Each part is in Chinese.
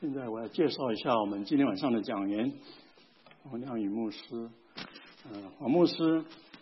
现在我要介绍一下我们今天晚上的讲员，黄亮宇牧师。黄牧师，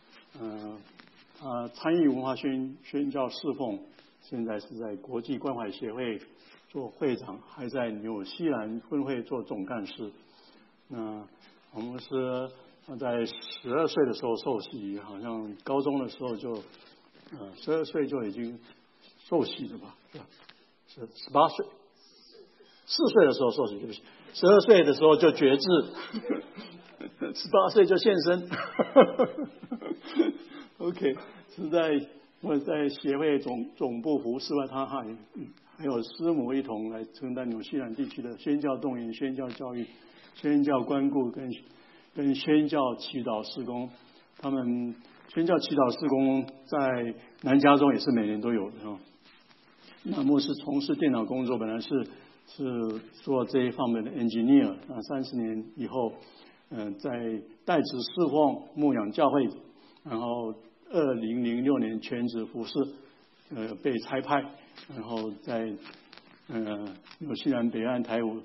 他参与文化宣教侍奉，现在是在国际关怀协会做会长，还在纽西兰分会做总干事。那黄牧师他在12岁的时候受洗，好像高中的时候就12岁就已经受洗了吧？是吧？是18岁，4岁的时候受洗，对不起，12岁的时候就决志，18岁就献身。OK， 是我在协会总部服侍外，他还有师母一同来承担纽西兰地区的宣教动员、宣教教育、宣教关顾跟宣教祈祷事工。他们宣教祈祷事工在南加州也是每年都有的哈。那牧师从事电脑工作，本来是做这一方面的 engineer， 30年以后，在代职侍奉牧养教会，然后2006年全职服侍，被差派，然后在纽西兰北岸台湖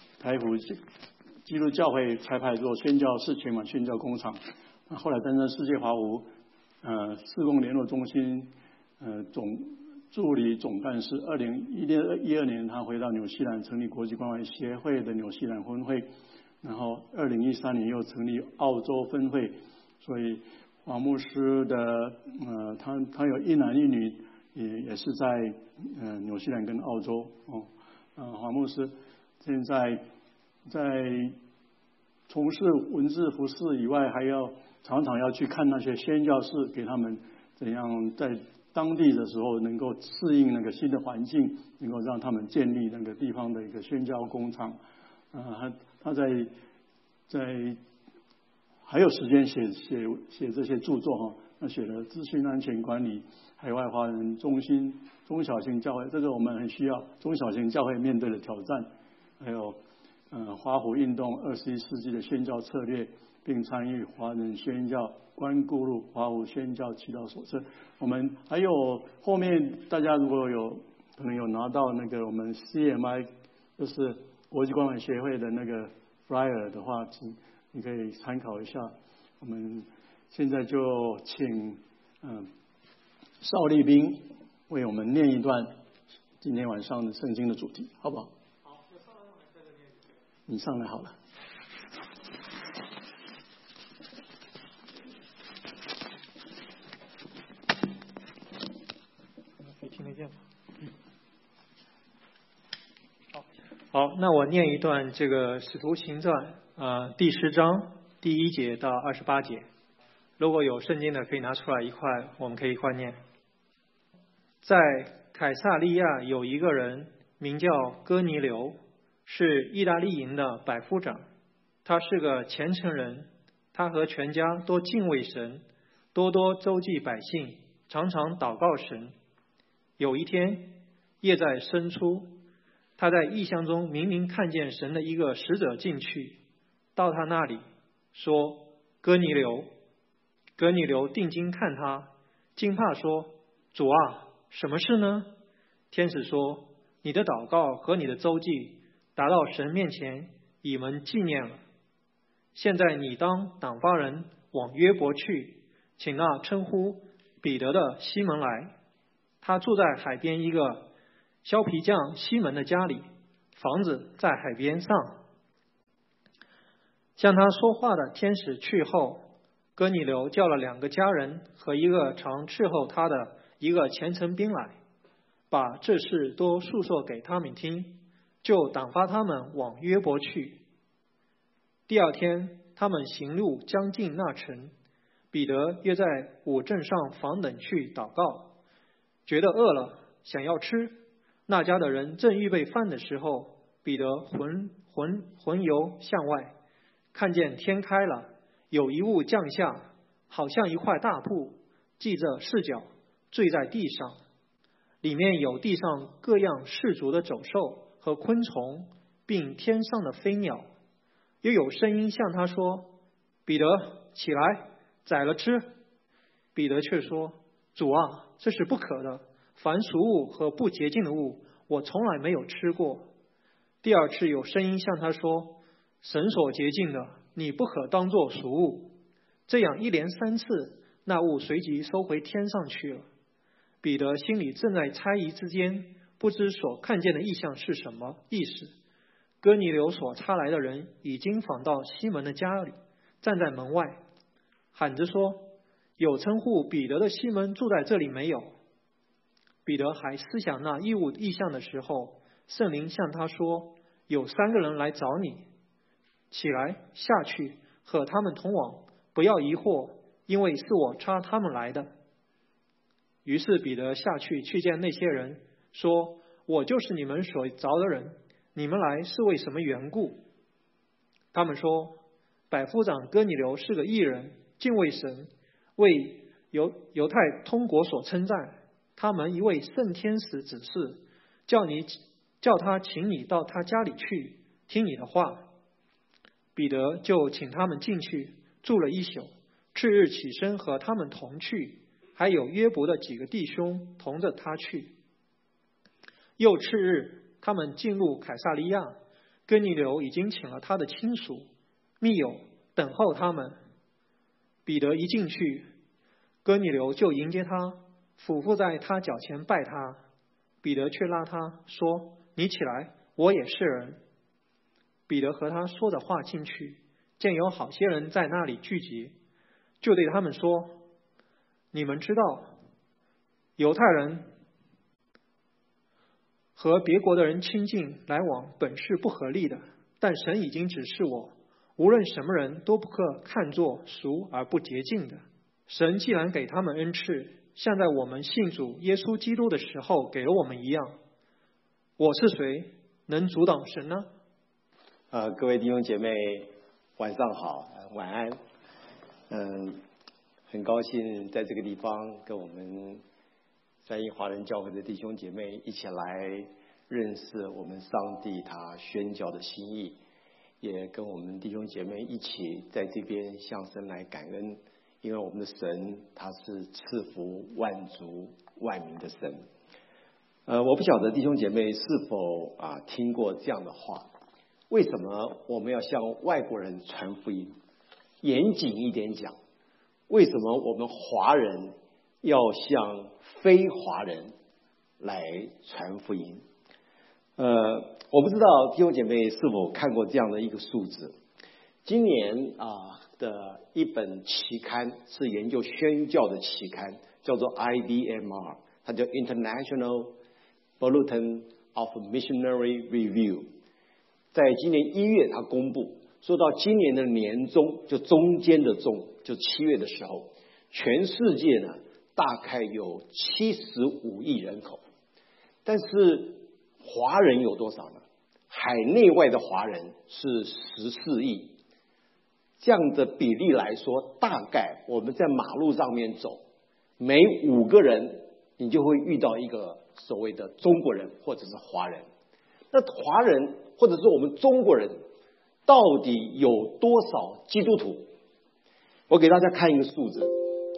基督教会差派做宣教士前往宣教工厂，后来担任世界华湖事工联络中心助理总干事。2012年他回到纽西兰成立国际关怀协会的纽西兰分会，然后2013年又成立澳洲分会。所以黄牧师的他有一男一女，也是在纽西兰跟澳洲黄牧师现在在从事文字服饰以外，还要常常要去看那些宣教士，给他们怎样在当地的时候能够适应那个新的环境，能够让他们建立那个地方的一个宣教工厂。他在还有时间写这些著作哈。那写了资讯安全管理、海外华人中心、中小型教会，这个我们很需要中小型教会面对的挑战，还有华府运动21世纪的宣教策略，并参与华人宣教关顾录、华府宣教祈祷手册。我们还有后面大家如果可能有拿到那个我们 CMI 就是国际关怀协会的那个 flyer 的话，你可以参考一下。我们现在就请邵立斌为我们念一段今天晚上的圣经的主题，好不好？ 好，那上来在这念。 你上来好了。 可以听得见吗？好，那我念一段这个《使徒行传》第10章第1节到28节。如果有圣经的，可以拿出来一块，我们可以一块念。在凯撒利亚有一个人名叫哥尼流，是意大利营的百夫长，他是个虔诚人，他和全家都敬畏神，多多周济百姓，常常祷告神。有一天，夜在深处，他在异象中明明看见神的一个使者进去，到他那里说：哥尼流。哥尼流定睛看他，惊怕说：主啊，什么事呢？天使说：你的祷告和你的周济达到神面前，以蒙纪念了。现在你当打发人往约伯去，请那称呼彼得的西门来，他住在海边一个削皮匠西门的家里，房子在海边上。向他说话的天使去后，哥尼流叫了2个家人和一个常伺候他的一个虔诚兵来，把这事都述说给他们听，就打发他们往约伯去。第二天，他们行路将近那城，彼得约在午正上房等去祷告，觉得饿了，想要吃。那家的人正预备饭的时候，彼得魂游向外，看见天开了，有一物降下，好像一块大布，系着4角，坠在地上，里面有地上各样世俗的走兽和昆虫，并天上的飞鸟。又有声音向他说：彼得，起来，宰了吃。彼得却说：主啊，这是不可的，凡俗物和不洁净的物，我从来没有吃过。 第二次有声音向他说，神所洁净的，你不可当作俗物。这样一连3次，那物随即收回天上去了。彼得心里正在猜疑之间，不知所看见的异象是什么意思。哥尼流所差来的人已经访到西门的家里，站在门外，喊着说，有称呼彼得的西门住在这里没有？彼得还思想那异象的时候，圣灵向他说，有3个人来找你，起来下去和他们同往，不要疑惑，因为是我差他们来的。于是彼得下去去见那些人，说，我就是你们所找的人，你们来是为什么缘故？他们说，百夫长哥尼流是个义人，敬畏神，为犹太通国所称赞。他们一位圣天使指示，叫他请你到他家里去，听你的话。彼得就请他们进去，住了1宿，次日起身和他们同去，还有约伯的几个弟兄同着他去。又次日，他们进入凯撒利亚，哥尼流已经请了他的亲属、密友等候他们。彼得一进去，哥尼流就迎接他，俯伏在他脚前拜他。彼得却拉他说，你起来，我也是人。彼得和他说着话进去，见有好些人在那里聚集，就对他们说，你们知道，犹太人和别国的人亲近来往本是不合理的，但神已经指示我，无论什么人都不可看作俗而不洁净的。神既然给他们恩赐，像在我们信主耶稣基督的时候给了我们一样，我是谁能阻挡神呢？ 各位弟兄姐妹，晚上好，晚安。很高兴在这个地方跟我们三一华人教会的弟兄姐妹一起来认识我们上帝他宣教的心意，也跟我们弟兄姐妹一起在这边向神来感恩，因为我们的神他是赐福万族万民的神。我不晓得弟兄姐妹是否听过这样的话，为什么我们要向外国人传福音？严谨一点讲，为什么我们华人要向非华人来传福音？我不知道弟兄姐妹是否看过这样的一个数字。今年的一本期刊是研究宣教的期刊，叫做 IBMR， 它叫 International Bulletin of Missionary Review。在今年1月它公布，说到今年的年中，就中间的中，就7月的时候，全世界呢大概有75亿人口，但是华人有多少呢？海内外的华人是14亿。这样的比例来说，大概我们在马路上面走，每5个人你就会遇到一个所谓的中国人或者是华人。那华人或者是我们中国人到底有多少基督徒？我给大家看一个数字。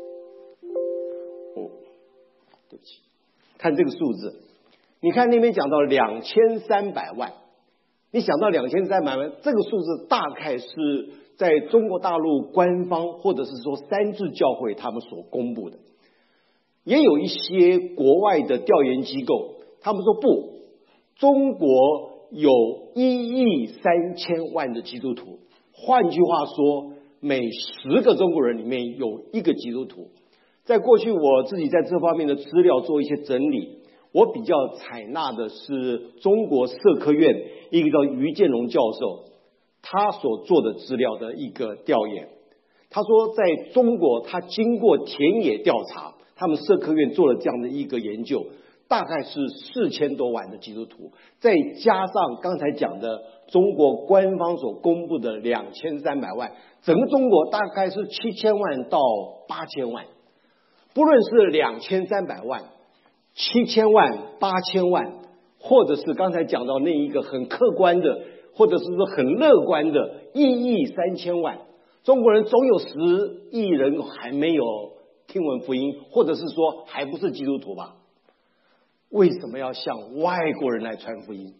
对不起，看这个数字，你看那边讲到2300万，你想到2300万，这个数字大概是在中国大陆官方或者是说三自教会他们所公布的。也有一些国外的调研机构，他们说不，中国有1亿3000万的基督徒，换句话说，每10个中国人里面有1个基督徒。在过去我自己在这方面的资料做一些整理，我比较采纳的是中国社科院一个叫于建荣教授他所做的资料的一个调研。他说在中国他经过田野调查，他们社科院做了这样的一个研究，大概是4000多万的基督徒，再加上刚才讲的中国官方所公布的2300万，整个中国大概是7000万到8000万。不论是2300万、7000万、8000万，或者是刚才讲到那一个很客观的，或者是说很乐观的1亿3000万，中国人总有10亿人还没有听闻福音，或者是说还不是基督徒吧？为什么要向外国人来传福音？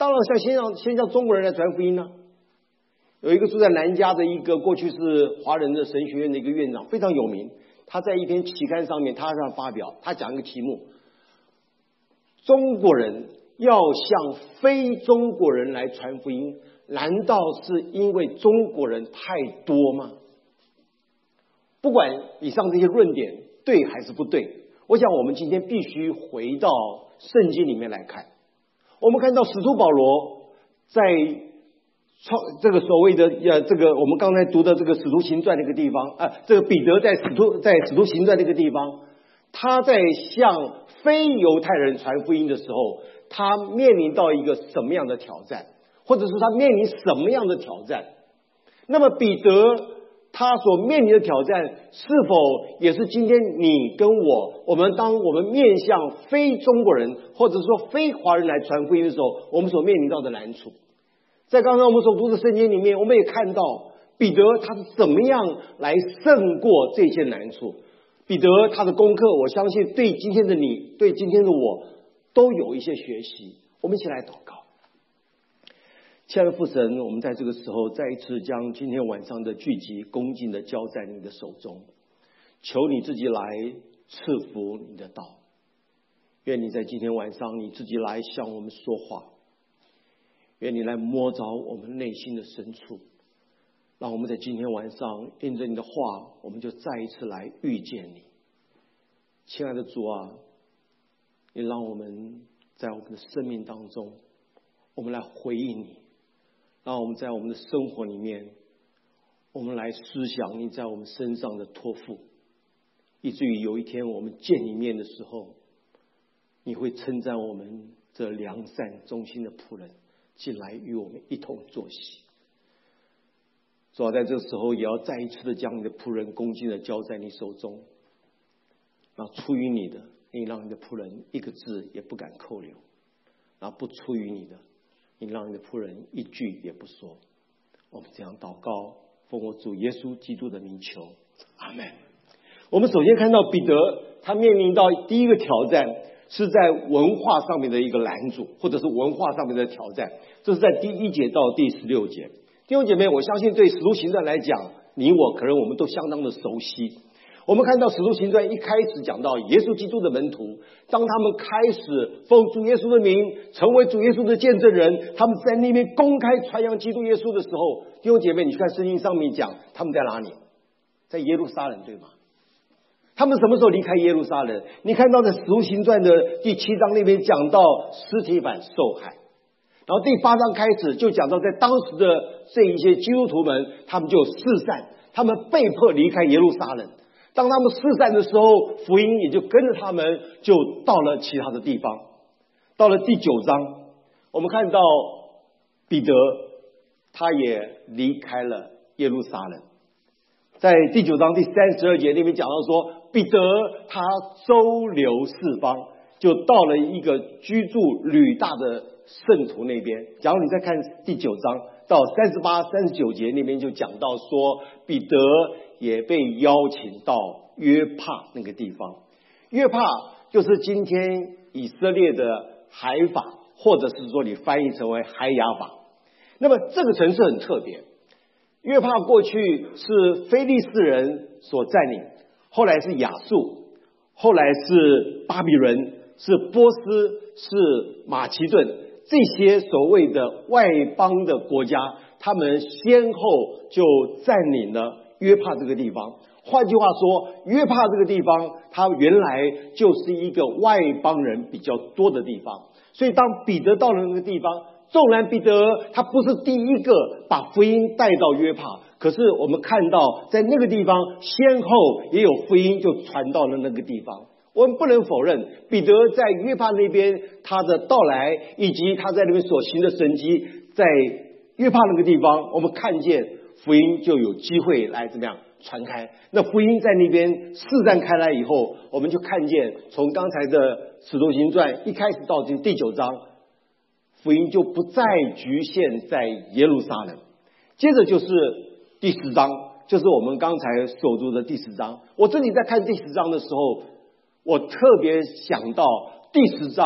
当然先叫中国人来传福音呢。有一个住在南加的一个过去是华人的神学院的一个院长，非常有名。他在一篇期刊上面，他发表，他讲一个题目：中国人要向非中国人来传福音，难道是因为中国人太多吗？不管以上这些论点对还是不对，我想我们今天必须回到圣经里面来看。我们看到使徒保罗在这个所谓的这个我们刚才读的这个使徒行传那个地方这个彼得在使徒行传那个地方，他在向非犹太人传福音的时候，他面临到一个什么样的挑战，或者是他面临什么样的挑战？那么彼得他所面临的挑战，是否也是今天你跟当我们面向非中国人或者说非华人来传福音的时候，我们所面临到的难处？在刚才我们所读的圣经里面，我们也看到彼得他是怎么样来胜过这些难处。彼得他的功课，我相信对今天的你，对今天的我，都有一些学习。我们一起来祷告。亲爱的父神，我们在这个时候再一次将今天晚上的聚集恭敬的交在你的手中，求你自己来赐福你的道。愿你在今天晚上你自己来向我们说话，愿你来摸着我们内心的深处，让我们在今天晚上因着你的话，我们就再一次来遇见你。亲爱的主啊，你让我们在我们的生命当中，我们来回应你，让我们在我们的生活里面，我们来思想你在我们身上的托付，以至于有一天我们见你面的时候，你会称赞我们这良善忠心的仆人进来与我们一同坐席。主啊，在这个时候也要再一次的将你的仆人恭敬的交在你手中，那出于你的，你让你的仆人一个字也不敢扣留；那不出于你的，你让你的仆人一句也不说。我们这样祷告，奉我主耶稣基督的名求，阿们。我们首先看到彼得，他面临到第一个挑战，是在文化上面的一个拦阻，或者是文化上面的挑战。这是在第1节到第16节。弟兄姐妹，我相信对使徒行传来讲，你我可能我们都相当的熟悉。我们看到使徒行传一开始讲到耶稣基督的门徒，当他们开始奉主耶稣的名成为主耶稣的见证人，他们在那边公开传扬基督耶稣的时候，弟兄姐妹，你去看圣经上面讲他们在哪里？在耶路撒冷，对吗？他们什么时候离开耶路撒冷？你看到在使徒行传的第7章那边讲到司提反受害，然后第8章开始就讲到在当时的这一些基督徒们，他们就四散，他们被迫离开耶路撒冷。当他们四散的时候，福音也就跟着他们就到了其他的地方。到了第9章，我们看到彼得他也离开了耶路撒冷。在第9章第32节那边讲到说，彼得他周流四方，就到了一个居住吕大的圣徒那边。假如你再看第9章到38、39节那边就讲到说，彼得也被邀请到约帕那个地方。约帕就是今天以色列的海法，或者是说你翻译成为海雅法。那么这个城市很特别，约帕过去是非利士人所占领，后来是亚述，后来是巴比伦，是波斯，是马其顿，这些所谓的外邦的国家，他们先后就占领了约帕这个地方。换句话说，约帕这个地方它原来就是一个外邦人比较多的地方。所以当彼得到了那个地方，纵然彼得他不是第一个把福音带到约帕，可是我们看到在那个地方先后也有福音就传到了那个地方。我们不能否认彼得在约帕那边他的到来，以及他在那边所行的神迹，在约帕那个地方我们看见福音就有机会来怎么样传开。那福音在那边四散开来以后，我们就看见从刚才的使徒行传一开始到第9章，福音就不再局限在耶路撒冷。接着就是第10章，就是我们刚才所读的第10章。我这里在看第10章的时候，我特别想到第10章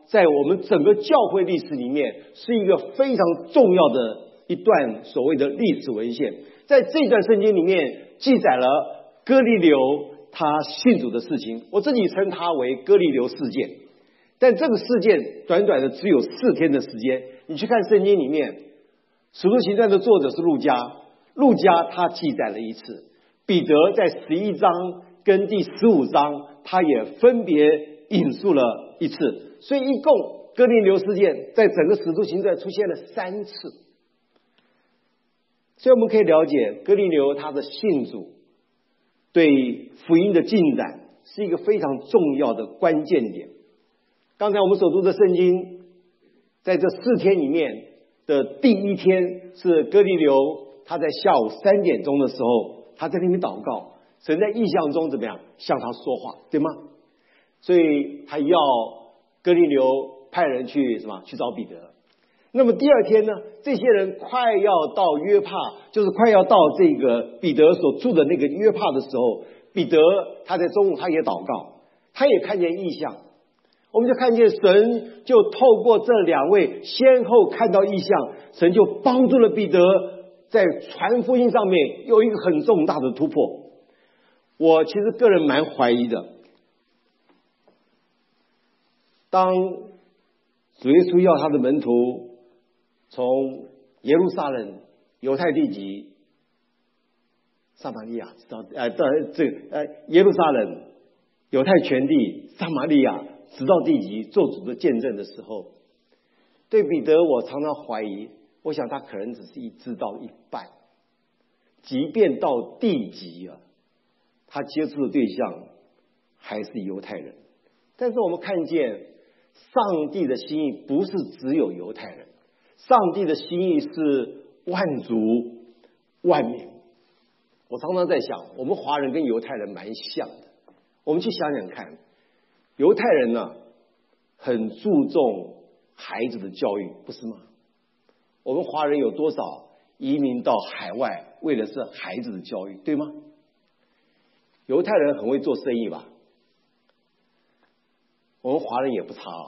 在我们整个教会历史里面是一个非常重要的一段所谓的历史文献。在这段圣经里面记载了哥尼流他信主的事情，我自己称它为哥尼流事件。但这个事件短短的只有4天的时间，你去看圣经里面，使徒行传的作者是路加，路加他记载了一次，彼得在11章跟第15章他也分别引述了一次，所以一共哥尼流事件在整个使徒行传出现了3次。所以我们可以了解哥尼流他的信主对福音的进展是一个非常重要的关键点。刚才我们所读的圣经，在这4天里面的第1天是哥尼流他在下午3点钟的时候，他在那边祷告，神在异象中怎么样向他说话，对吗？所以他要哥尼流派人去什么去找彼得。那么第2天呢，这些人快要到约帕，就是快要到这个彼得所住的那个约帕的时候，彼得他在中午他也祷告，他也看见异象。我们就看见神就透过这2位先后看到异象，神就帮助了彼得在传福音上面有一个很重大的突破。我其实个人蛮怀疑的，当主耶稣要他的门徒从耶路撒冷、犹太地级、撒玛利亚耶路撒冷、犹太全地、撒玛利亚直到地极做主的见证的时候，对彼得我常常怀疑，我想他可能只是知道一半，即便到地极啊，他接触的对象还是犹太人。但是我们看见上帝的心意不是只有犹太人，上帝的心意是万族万民。我常常在想，我们华人跟犹太人蛮像的。我们去想想看，犹太人呢，很注重孩子的教育，不是吗？我们华人有多少移民到海外，为的是孩子的教育，对吗？犹太人很会做生意吧？我们华人也不差啊。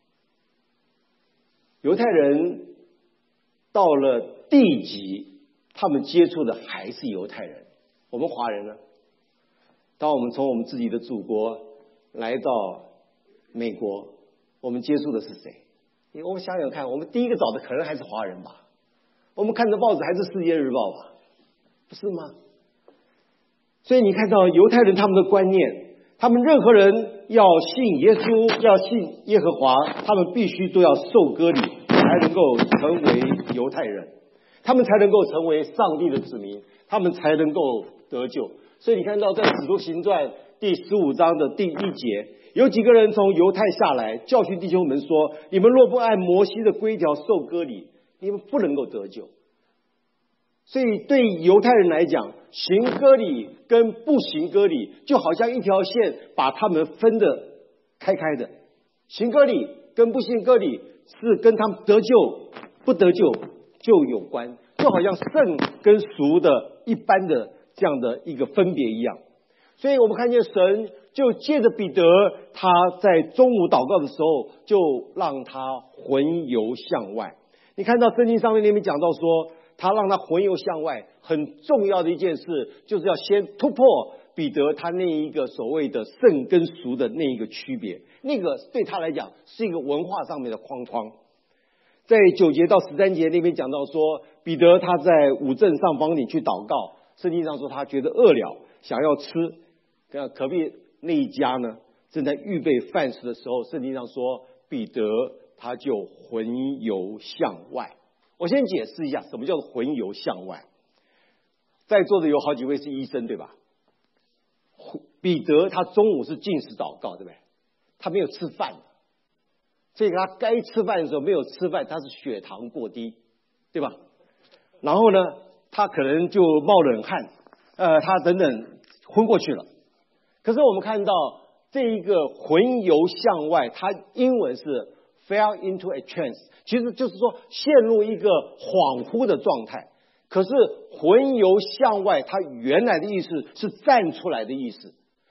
犹太人到了地级，他们接触的还是犹太人。我们华人呢？当我们从我们自己的祖国来到美国，我们接触的是谁？我们想想看，我们第一个找的可能还是华人吧？我们看的报纸还是《世界日报》吧？不是吗？所以你看到犹太人他们的观念，他们任何人要信耶稣，要信耶和华，他们必须都要受割礼，才能够成为犹太人，他们才能够成为上帝的子民，他们才能够得救。所以你看到在使徒行传第15章的第1节，有几个人从犹太下来，教训弟兄们说，你们若不按摩西的规条受割礼，你们不能够得救。所以对犹太人来讲，行割礼跟不行割礼就好像一条线把他们分得开的。行割礼跟不行割礼是跟他们得救不得救就有关，就好像圣跟俗的一般的这样的一个分别一样。所以我们看见神就借着彼得，他在中午祷告的时候就让他魂游向外。你看到圣经上面那边讲到说，他让他魂游向外，很重要的一件事就是要先突破彼得他那一个所谓的圣跟俗的那一个区别，那个对他来讲是一个文化上面的框窗。在9节到13节那边讲到说，彼得他在五正上房里去祷告，圣经上说他觉得饿了，想要吃，隔壁那一家呢正在预备饭食的时候，圣经上说彼得他就魂游向外。我先解释一下什么叫做魂游向外。在座的有好几位是医生，对吧？彼得他中午是禁食祷告，对不对？他没有吃饭，所以他该吃饭的时候没有吃饭，他是血糖过低，对吧？然后呢，他可能就冒冷汗，他等等昏过去了。可是我们看到这一个魂游向外，它英文是 fell into a trance， 其实就是说陷入一个恍惚的状态。可是魂游向外，它原来的意思是站出来的意思。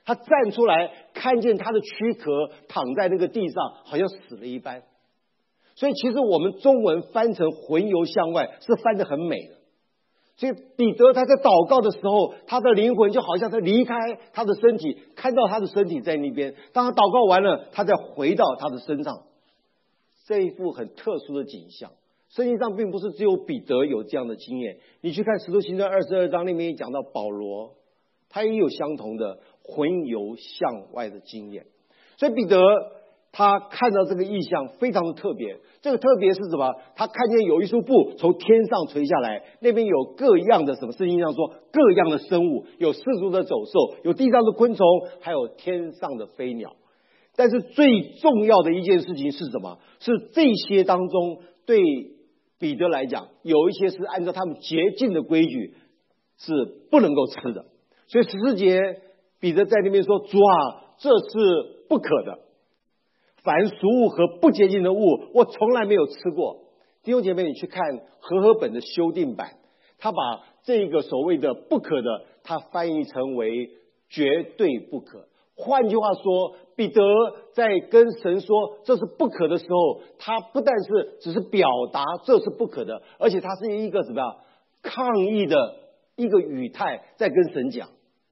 他站出来，看见他的躯壳躺在那个地上，好像死了一般。所以其实我们中文翻成魂游向外是翻得很美的。所以彼得他在祷告的时候，他的灵魂就好像他离开他的身体，看到他的身体在那边。当他祷告完了，他再回到他的身上。这一幅很特殊的景象，圣经上并不是只有彼得有这样的经验。你去看使徒行传22章里面也讲到保罗，他也有相同的魂游向外的经验。所以彼得他看到这个异象非常的特别，这个特别是什么？他看见有一束布从天上垂下来，那边有各样的什么？圣经上说各样的生物，有四足的走兽，有地上的昆虫，还有天上的飞鸟。但是最重要的一件事情是什么？是这些当中对彼得来讲，有一些是按照他们洁净的规矩是不能够吃的。所以14节彼得在那边说，主啊，这是不可的，凡俗物和不洁净的物我从来没有吃过。弟兄姐妹，你去看和合本的修订版，他把这个所谓的不可的，他翻译成为绝对不可。换句话说，彼得在跟神说这是不可的时候，他不但是只是表达这是不可的，而且他是一个怎么样抗议的一个语态在跟神讲，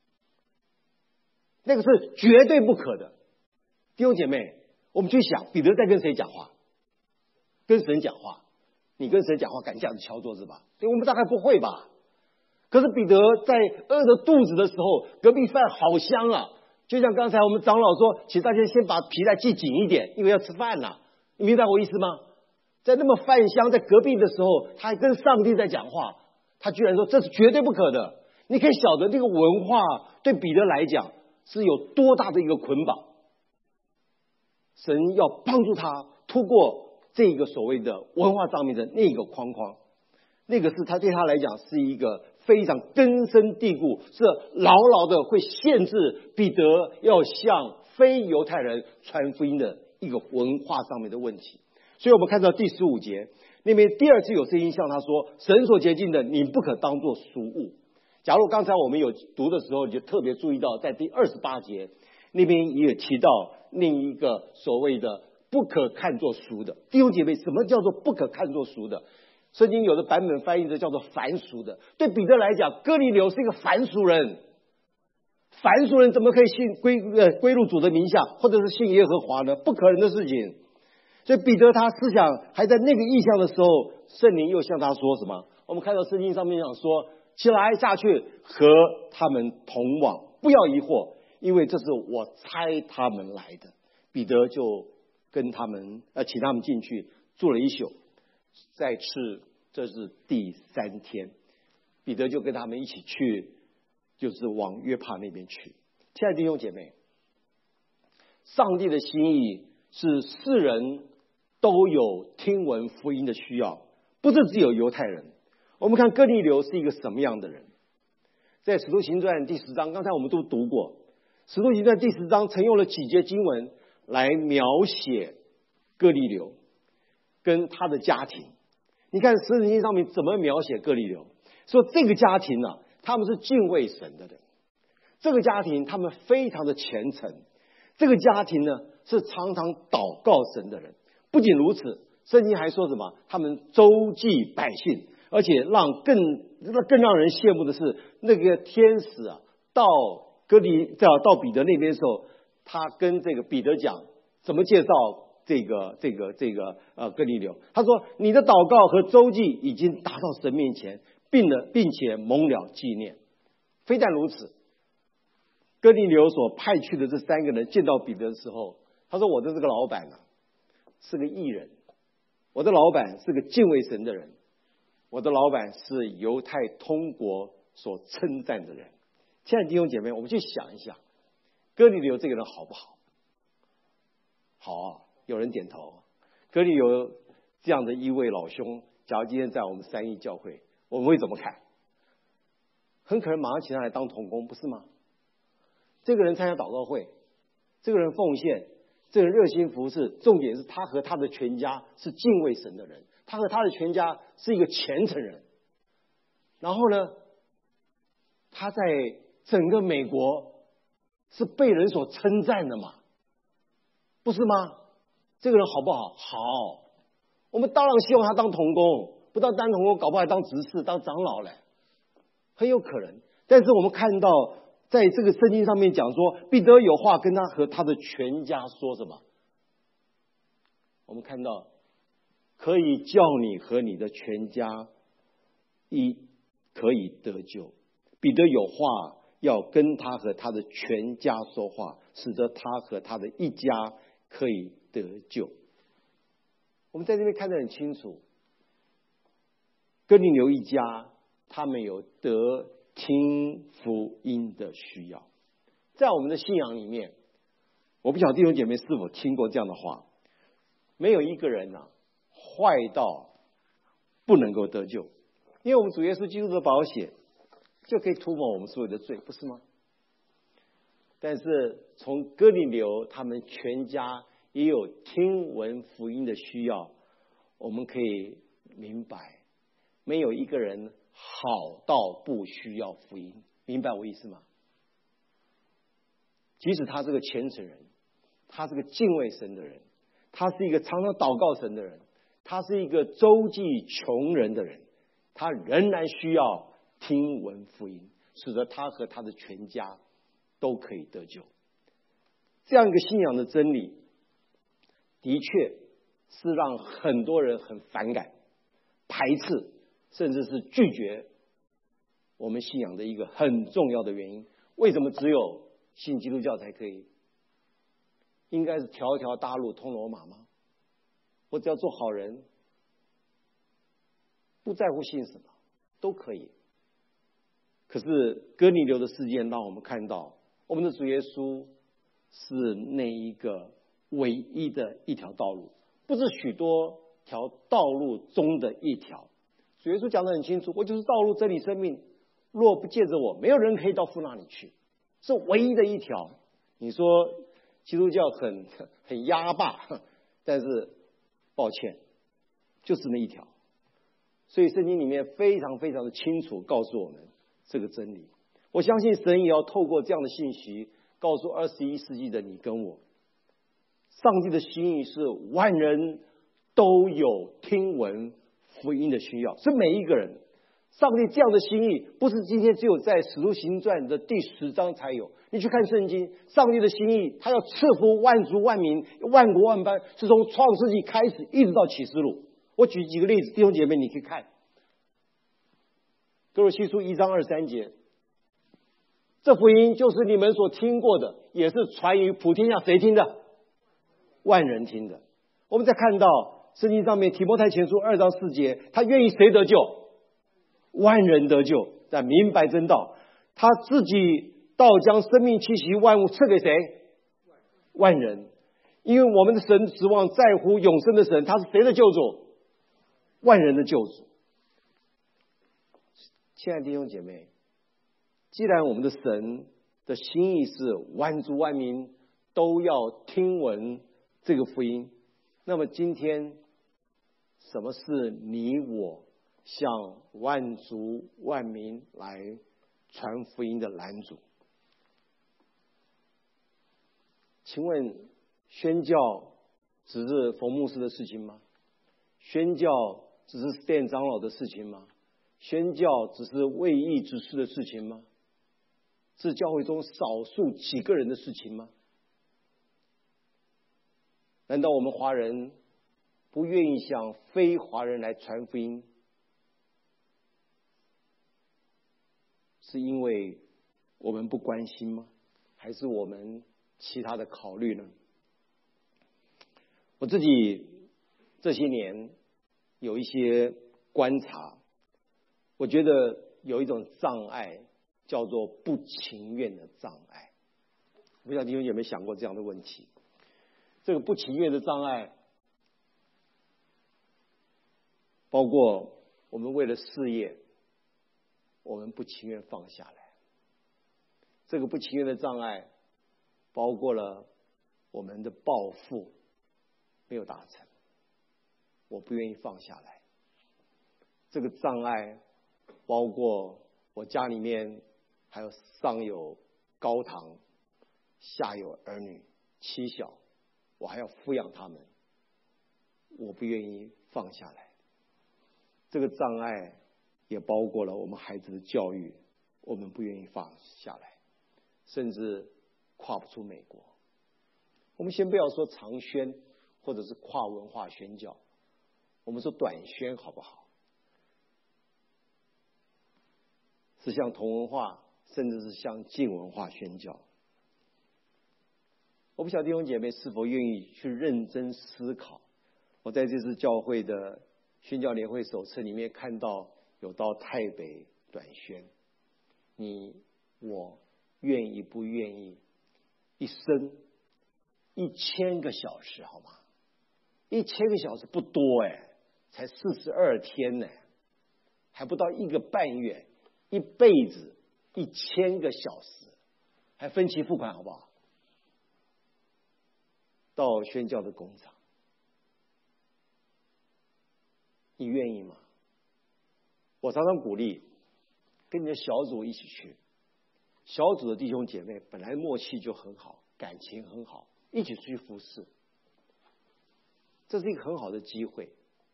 那个是绝对不可的。弟兄姐妹，我们去想彼得在跟谁讲话？跟神讲话。你跟神讲话敢这样子敲桌子吧？我们大概不会吧。可是彼得在饿着肚子的时候，隔壁饭好香啊，就像刚才我们长老说，请大家先把皮带系紧一点，因为要吃饭了。你明白我意思吗？在那么饭香在隔壁的时候，他还跟上帝在讲话，他居然说这是绝对不可的。你可以晓得这个文化对彼得来讲是有多大的一个捆绑。神要帮助他突过这个所谓的文化上面的那个框框，那个是他对他来讲是一个非常根深蒂固，是牢牢的会限制彼得要向非犹太人传福音的一个文化上面的问题。所以我们看到第15节那边第二次有声音向他说，神所洁净的你不可当作俗物。假如刚才我们有读的时候，你就特别注意到在第28节那边也有提到另一个所谓的不可看作俗的。弟兄姐妹，什么叫做不可看作俗的？圣经有的版本翻译的叫做凡俗的。对彼得来讲，哥尼流是一个凡俗人，凡俗人怎么可以归入主的名下，或者是信耶和华呢？不可能的事情。所以彼得他思想还在那个意象的时候，圣灵又向他说什么？我们看到圣经上面讲说，起来下去和他们同往，不要疑惑，因为这是我差他们来的。彼得就跟他们请他们进去住了一宿，再吃，这是第3天，彼得就跟他们一起去，就是往约帕那边去。亲爱的弟兄姐妹，上帝的心意是世人都有听闻福音的需要，不是只有犹太人。我们看哥尼流是一个什么样的人？在使徒行传第10章，刚才我们都读过，使徒行传第10章曾用了几节经文来描写哥尼流跟他的家庭。你看圣经上面怎么描写哥尼流？说这个家庭啊，他们是敬畏神的人，这个家庭他们非常的虔诚，这个家庭呢是常常祷告神的人。不仅如此，圣经还说什么？他们周济百姓，而且更让人羡慕的是，那个天使啊到彼得那边的时候，他跟这个彼得讲怎么介绍这个哥尼流。他说，你的祷告和周济已经达到神面前，并且蒙了纪念。非但如此，哥尼流所派去的这3个人见到彼得的时候，他说，我的这个老板啊是个义人，我的老板是个敬畏神的人，我的老板是犹太通国所称赞的人。亲爱的弟兄姐妹，我们去想一下，哥尼流这个人好不好？好啊，有人点头。哥尼流这样的一位老兄，假如今天在我们3一教会，我们会怎么看？很可能马上请他来当同工，不是吗？这个人参加祷告会，这个人奉献，这个人热心服侍，重点是他和他的全家是敬畏神的人，他和他的全家是一个虔诚人。然后呢，他在整个美国是被人所称赞的嘛，不是吗？这个人好不好？好，我们当然希望他当同工，不当同工，搞不好还当执事、当长老嘞，很有可能。但是我们看到，在这个圣经上面讲说，彼得有话跟他和他的全家说什么？我们看到，可以叫你和你的全家可以得救。彼得有话要跟他和他的全家说话，使得他和他的一家可以得救。我们在这边看得很清楚，哥尼流一家他们有得听福音的需要。在我们的信仰里面，我不晓得弟兄姐妹是否听过这样的话，没有一个人坏到不能够得救，因为我们主耶稣基督的宝血就可以涂抹我们所有的罪，不是吗？但是从哥尼流他们全家也有听闻福音的需要，我们可以明白，没有一个人好到不需要福音，明白我意思吗？即使他是个虔诚人，他是个敬畏神的人，他是一个常常祷告神的人，他是一个周济穷人的人，他仍然需要听闻福音，使得他和他的全家都可以得救。这样一个信仰的真理，的确是让很多人很反感、排斥，甚至是拒绝我们信仰的一个很重要的原因。为什么只有信基督教才可以？应该是条条大路通罗马吗？我只要做好人，不在乎信什么都可以。可是哥尼流的事件让我们看到，我们的主耶稣是那一个唯一的一条道路，不是许多条道路中的一条。主耶稣讲得很清楚，我就是道路、真理、生命，若不借着我，没有人可以到父那里去，是唯一的一条。你说基督教很压霸，但是抱歉，就是那一条。所以圣经里面非常非常的清楚告诉我们这个真理。我相信神也要透过这样的信息告诉21世纪的你跟我，上帝的心意是万人都有听闻福音的需要，是每一个人。上帝这样的心意不是今天只有在使徒行传的第10章才有，你去看圣经，上帝的心意他要赐福万族万民万国万邦，是从创世纪开始一直到启示录。我举几个例子，弟兄姐妹你可以看哥罗西书1章23节，这福音就是你们所听过的，也是传于普天下，谁听的？万人听的。我们再看到圣经上面提摩太前书2章4节，他愿意谁得救？万人得救，但明白真道，他自己倒将生命气息万物赐给谁？万人。因为我们的神指望在乎永生的神，他是谁的救主？万人的救主。亲爱的弟兄姐妹，既然我们的神的心意是万族万民都要听闻这个福音，那么今天什么是你我向万族万民来传福音的拦阻？请问宣教只是冯牧师的事情吗？宣教只是殿长老的事情吗？宣教只是为义之事的事情吗？是教会中少数几个人的事情吗？难道我们华人不愿意向非华人来传福音，是因为我们不关心吗？还是我们其他的考虑呢？我自己这些年有一些观察，我觉得有一种障碍叫做不情愿的障碍。不知道弟兄有没有想过这样的问题？这个不情愿的障碍包括我们为了事业，我们不情愿放下来。这个不情愿的障碍包括了我们的抱负没有达成，我不愿意放下来。这个障碍包括我家里面还有上有高堂， 下有儿女妻小，我还要抚养他们，我不愿意放下来。这个障碍也包括了我们孩子的教育，我们不愿意放下来，甚至跨不出美国。我们先不要说长宣或者是跨文化宣教，我们说短宣好不好？是向同文化，甚至是向近文化宣教。我不晓得弟兄姐妹是否愿意去认真思考。我在这次教会的宣教联会手册里面看到有到台北短宣，你我愿意不愿意一生1000个小时好吗？1000个小时不多才42天呢，还不到1个半月，一辈子1000个小时，还分期付款好不好？到宣教的工厂，你愿意吗？我常常鼓励跟你的小组一起去，小组的弟兄姐妹本来默契就很好，感情很好，一起出去服侍，这是一个很好的机会。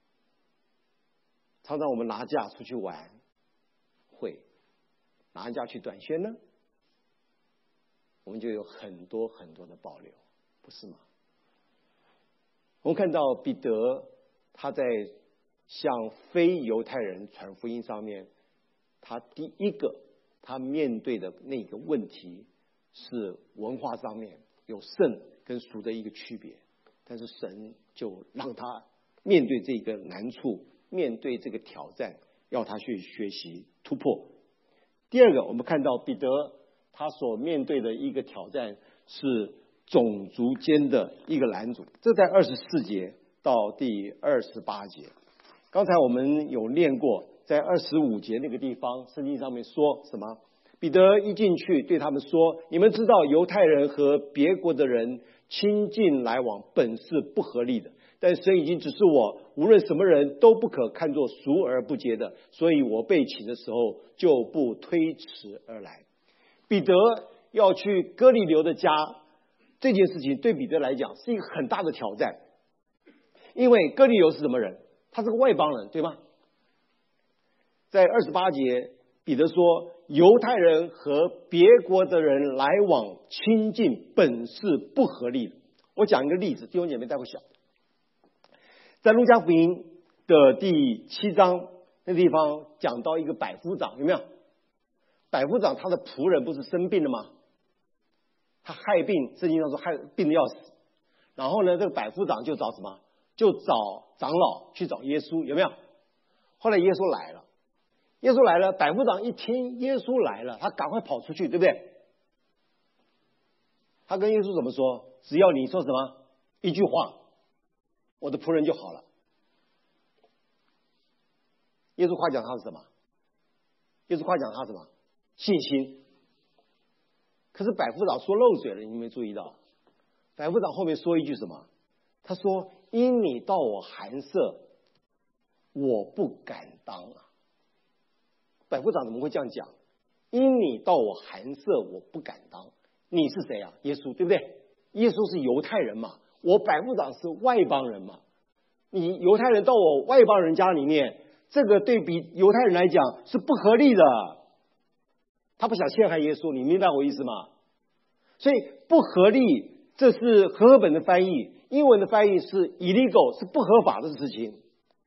常常我们拿假出去玩，会拿假去短宣呢，我们就有很多很多的保留，不是吗？我们看到彼得他在向非犹太人传福音上面，他第一个他面对的那个问题是文化上面有圣跟俗的一个区别，但是神就让他面对这个难处，面对这个挑战，要他去学习突破。第二个，我们看到彼得他所面对的一个挑战是种族间的一个拦阻，这在24节到第28节。刚才我们有念过，在25节那个地方，圣经上面说什么？彼得一进去对他们说：你们知道犹太人和别国的人亲近来往本是不合理的，但神已经指示我，无论什么人都不可看作俗而不洁的，所以我被请的时候就不推迟而来。彼得要去哥尼流的家，这件事情对彼得来讲是一个很大的挑战，因为哥尼流是什么人？他是个外邦人，对吗？在28节，彼得说：犹太人和别国的人来往亲近本是不合理的。我讲一个例子，弟兄姐妹待会晓得。在路加福音的第7章那地方讲到一个百夫长，有没有？百夫长他的仆人不是生病了吗？他害病，圣经上说害病的要死。然后呢，这个百夫长就找什么？就找长老去找耶稣，有没有？后来耶稣来了，耶稣来了，百夫长一听耶稣来了，他赶快跑出去，对不对？他跟耶稣怎么说？只要你说什么一句话，我的仆人就好了。耶稣夸奖他是什么？耶稣夸奖他什么？信心。可是百夫长说漏嘴了，你有没有注意到？百夫长后面说一句什么？他说：因你到我寒舍，我不敢当啊。百夫长怎么会这样讲？因你到我寒舍，我不敢当。你是谁啊？耶稣，对不对？耶稣是犹太人嘛，我百夫长是外邦人嘛。你犹太人到我外邦人家里面，这个对比犹太人来讲是不合理的。他不想陷害耶稣，你明白我意思吗？所以不合理，这是和合本的翻译，英文的翻译是 illegal， 是不合法的事情。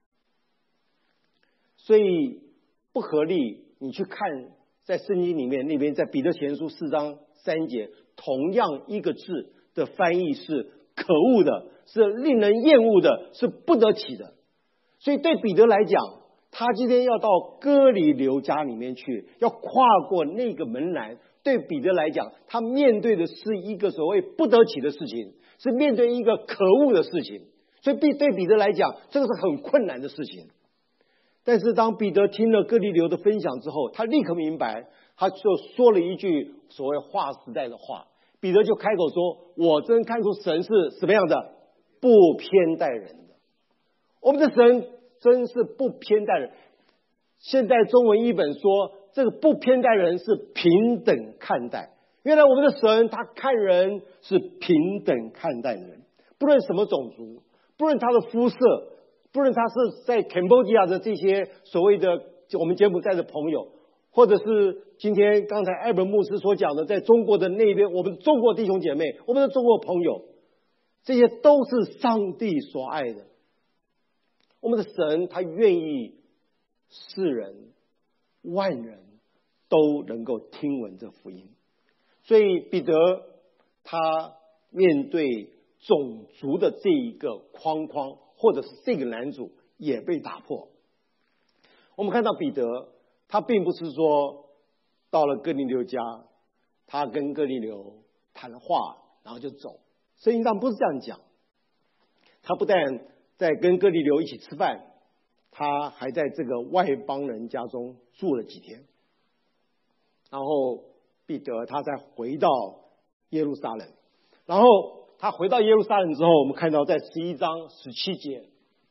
所以不合理，你去看在圣经里面那边，在彼得前书4章3节，同样一个字的翻译是可恶的，是令人厌恶的，是不得体的。所以对彼得来讲，他今天要到哥尼流家里面去，要跨过那个门栏，对彼得来讲，他面对的是一个所谓不得体的事情，是面对一个可恶的事情。所以对彼得来讲，这个是很困难的事情。但是当彼得听了哥尼流的分享之后，他立刻明白，他就说了一句所谓划时代的话。彼得就开口说：我真看出神是什么样的，不偏待人的。我们的神真是不偏待人。现在中文译本说，这个不偏待人是平等看待。 原来我们的神他看人是平等看待的人，不论什么种族，不论他的肤色，不论他是在 Cambodia 的这些所谓的我们柬埔寨的朋友，或者是今天刚才艾本牧师所讲的在中国的那边我们中国弟兄姐妹，我们的中国朋友，这些都是上帝所爱的。我们的神他愿意世人万人都能够听闻这福音。所以彼得他面对种族的这一个框框，或者是这个拦阻也被打破。我们看到彼得他并不是说到了哥尼流家，他跟哥尼流谈了话然后就走，圣经上不是这样讲。他不但在跟哥尼流一起吃饭，他还在这个外邦人家中住了几天，然后彼得他再回到耶路撒冷。然后他回到耶路撒冷之后，我们看到在11章17节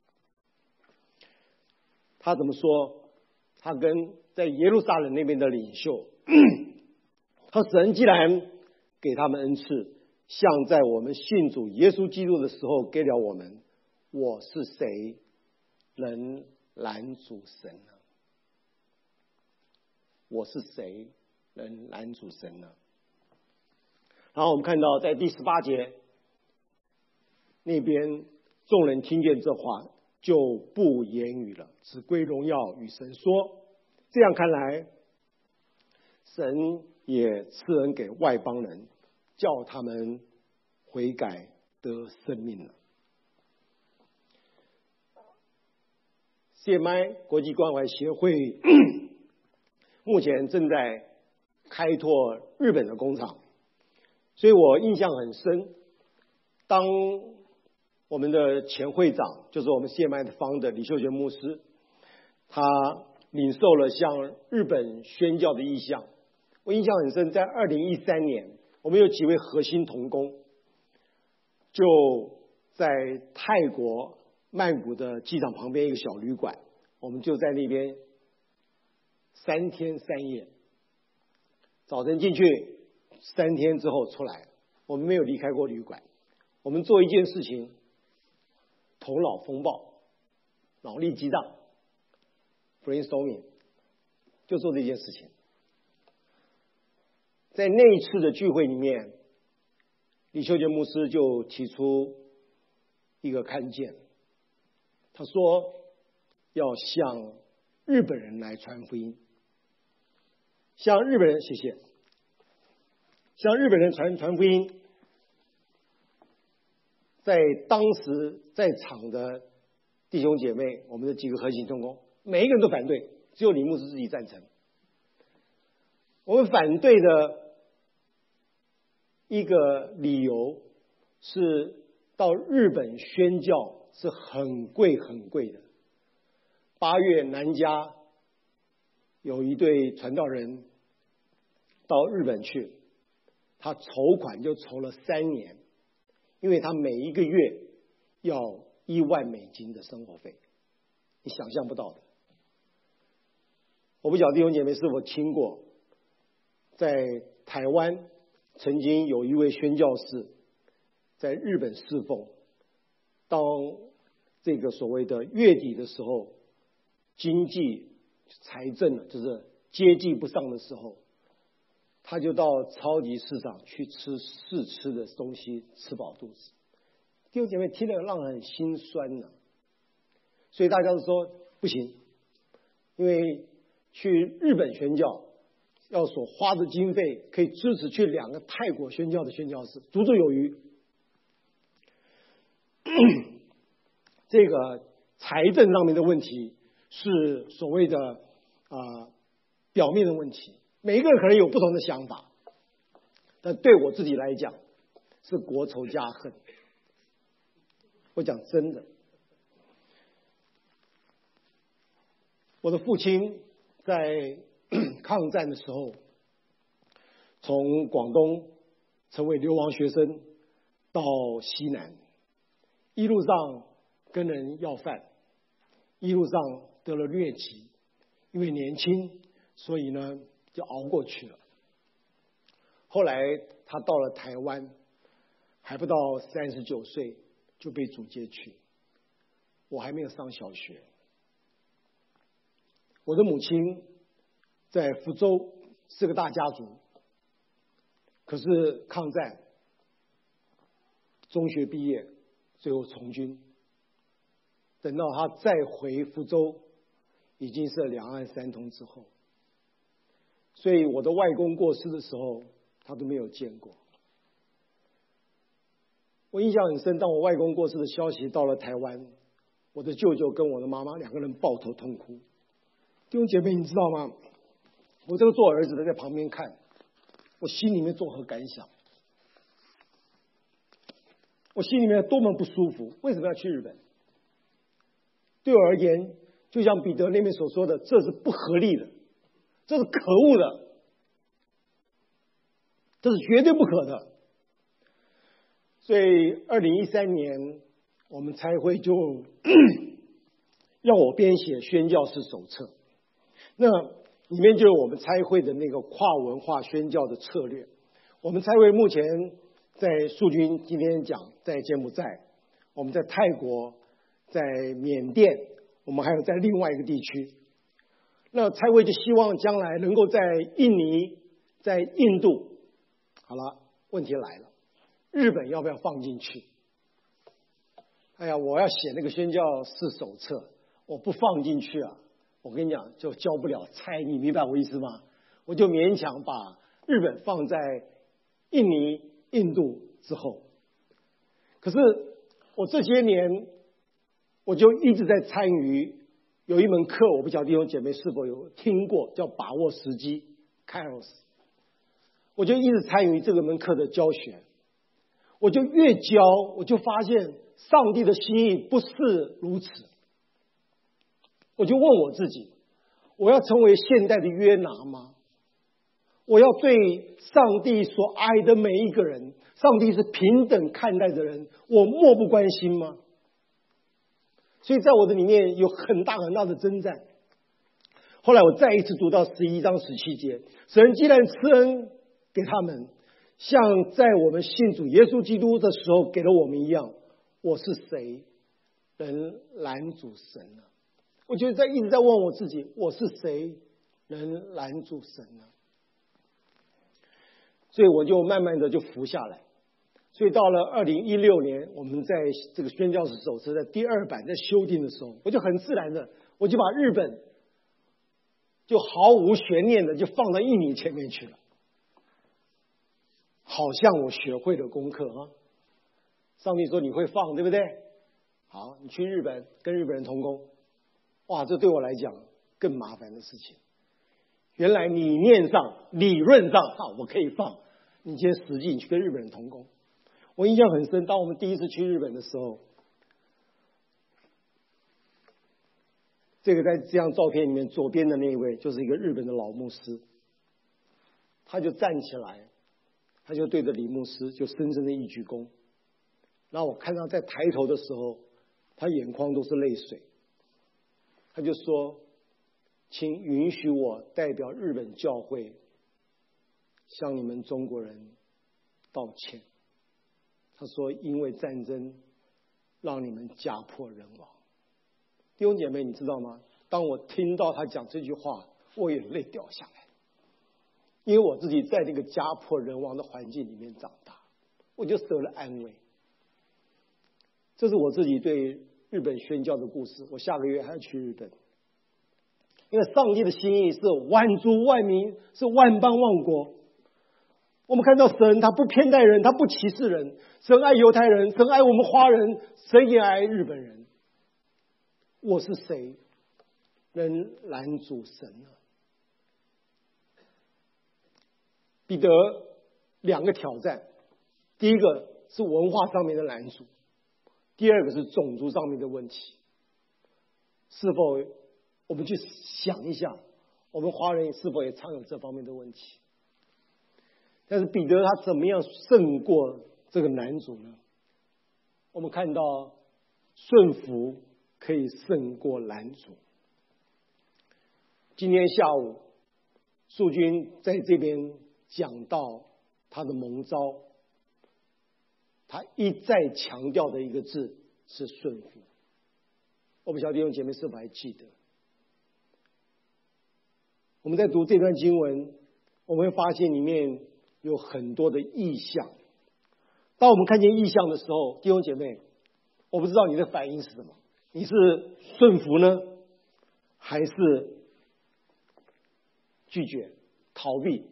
他怎么说，他跟在耶路撒冷那边的领袖他神既然给他们恩赐，像在我们信主耶稣基督的时候给了我们，我是谁能拦阻神呢？我是谁能拦阻神呢？然后我们看到在第18节那边，众人听见这话就不言语了，只归荣耀与神说。这样看来，神也赐恩给外邦人，叫他们悔改得生命了。CMI 国际关怀协会目前正在开拓日本的工厂，所以我印象很深。当我们的前会长，就是我们 CMI 的founder李秀全牧师，他领受了向日本宣教的意向。我印象很深，在2013年，我们有几位核心同工，就在泰国曼谷的机场旁边一个小旅馆，我们就在那边3天3夜，早晨进去，3天之后出来，我们没有离开过旅馆。我们做一件事情，头脑风暴，脑力激荡 brainstorming， 就做这件事情。在那一次的聚会里面，李秀全牧师就提出一个看见，他说要向日本人来传福音，向日本人，谢谢，向日本人传福音。在当时在场的弟兄姐妹，我们的几个核心同工，每一个人都反对，只有李牧师自己赞成。我们反对的一个理由是，到日本宣教是很贵很贵的。8月南加有一对传道人到日本去，他筹款就筹了3年，因为他每一个月要1万美金的生活费，你想象不到的。我不晓得弟兄姐妹是否听过，在台湾曾经有一位宣教士在日本侍奉，当这个所谓的月底的时候，经济财政就是接济不上的时候，他就到超级市场去吃试吃的东西，吃饱肚子。弟兄姐妹听了让人很心酸呢。所以大家都说不行，因为去日本宣教要所花的经费可以支持去2个泰国宣教的宣教士，足足有余。这个财政上面的问题是所谓的表面的问题，每一个人可能有不同的想法，但对我自己来讲是国仇家恨。我讲真的，我的父亲在抗战的时候从广东成为流亡学生到西南，一路上跟人要饭，一路上得了疟疾，因为年轻，所以呢就熬过去了。 后来他到了台湾，还不到39岁就被主接去。我还没有上小学。我的母亲在福州是个大家族，可是抗战，中学毕业，最后从军。等到他再回福州，已经是两岸三通之后。所以我的外公过世的时候，他都没有见过。我印象很深，当我外公过世的消息到了台湾，我的舅舅跟我的妈妈两个人抱头痛哭。弟兄姐妹，你知道吗？我这个做儿子的在旁边看，我心里面作何感想？我心里面多么不舒服！为什么要去日本？对我而言，就像彼得那边所说的，这是不合理的，这是可恶的，这是绝对不可的。所以2013年，我们差会就要我编写宣教士手册，那里面就有我们差会的那个跨文化宣教的策略。我们差会目前在驻军，今天讲在柬埔寨，我们在泰国，在缅甸，我们还有在另外一个地区。那差会就希望将来能够在印尼、在印度。好了，问题来了，日本要不要放进去？哎呀，我要写那个宣教士手册，我不放进去啊，我跟你讲就交不了差，你明白我意思吗？我就勉强把日本放在印尼、印度之后。可是我这些年，我就一直在参与有一门课，我不晓得弟兄姐妹是否有听过，叫把握时机 Kairos。 我就一直参与这个门课的教学，我就越教，我就发现上帝的心意不是如此。我就问我自己，我要成为现代的约拿吗？我要对上帝所爱的每一个人，上帝是平等看待的人，我漠不关心吗？所以在我的里面有很大很大的征战。后来我再一次读到11章17节，神既然赐恩给他们，像在我们信主耶稣基督的时候给了我们一样，我是谁能拦阻神呢？我就一直在问我自己，我是谁能拦阻神呢？所以我就慢慢的就服下来。所以到了2016年，我们在这个宣教士手册在第2版在修订的时候，我就很自然的，我就把日本就毫无悬念的就放到印尼前面去了。好像我学会了功课啊！上帝说你会放，对不对？好，你去日本跟日本人同工，哇，这对我来讲更麻烦的事情。原来理念上、理论上我可以放，你今天实际你去跟日本人同工。我印象很深，当我们第一次去日本的时候，这个在这张照片里面左边的那一位就是一个日本的老牧师，他就站起来，他就对着李牧师就深深的一鞠躬。然后我看到在抬头的时候，他眼眶都是泪水。他就说：“请允许我代表日本教会向你们中国人道歉。”他说：“因为战争让你们家破人亡。”弟兄姐妹，你知道吗？当我听到他讲这句话，我眼泪掉下来，因为我自己在那个家破人亡的环境里面长大，我就得了安慰。这是我自己对日本宣教的故事。我下个月还要去日本，因为上帝的心意是万族万民，是万邦万国。我们看到神他不偏待人，他不歧视人，神爱犹太人，神爱我们华人，神也爱日本人。我是谁能拦阻神呢？彼得2个挑战，第一个是文化上面的拦阻，第二个是种族上面的问题。是否我们去想一下，我们华人是否也常有这方面的问题？但是彼得他怎么样胜过这个难阻呢？我们看到顺服可以胜过拦阻。今天下午，素君在这边讲到他的蒙召，他一再强调的一个字是顺服。我不晓得弟兄姐妹是否还记得？我们在读这段经文，我们会发现里面有很多的意象。当我们看见意象的时候，弟兄姐妹，我不知道你的反应是什么？你是顺服呢，还是拒绝、逃避？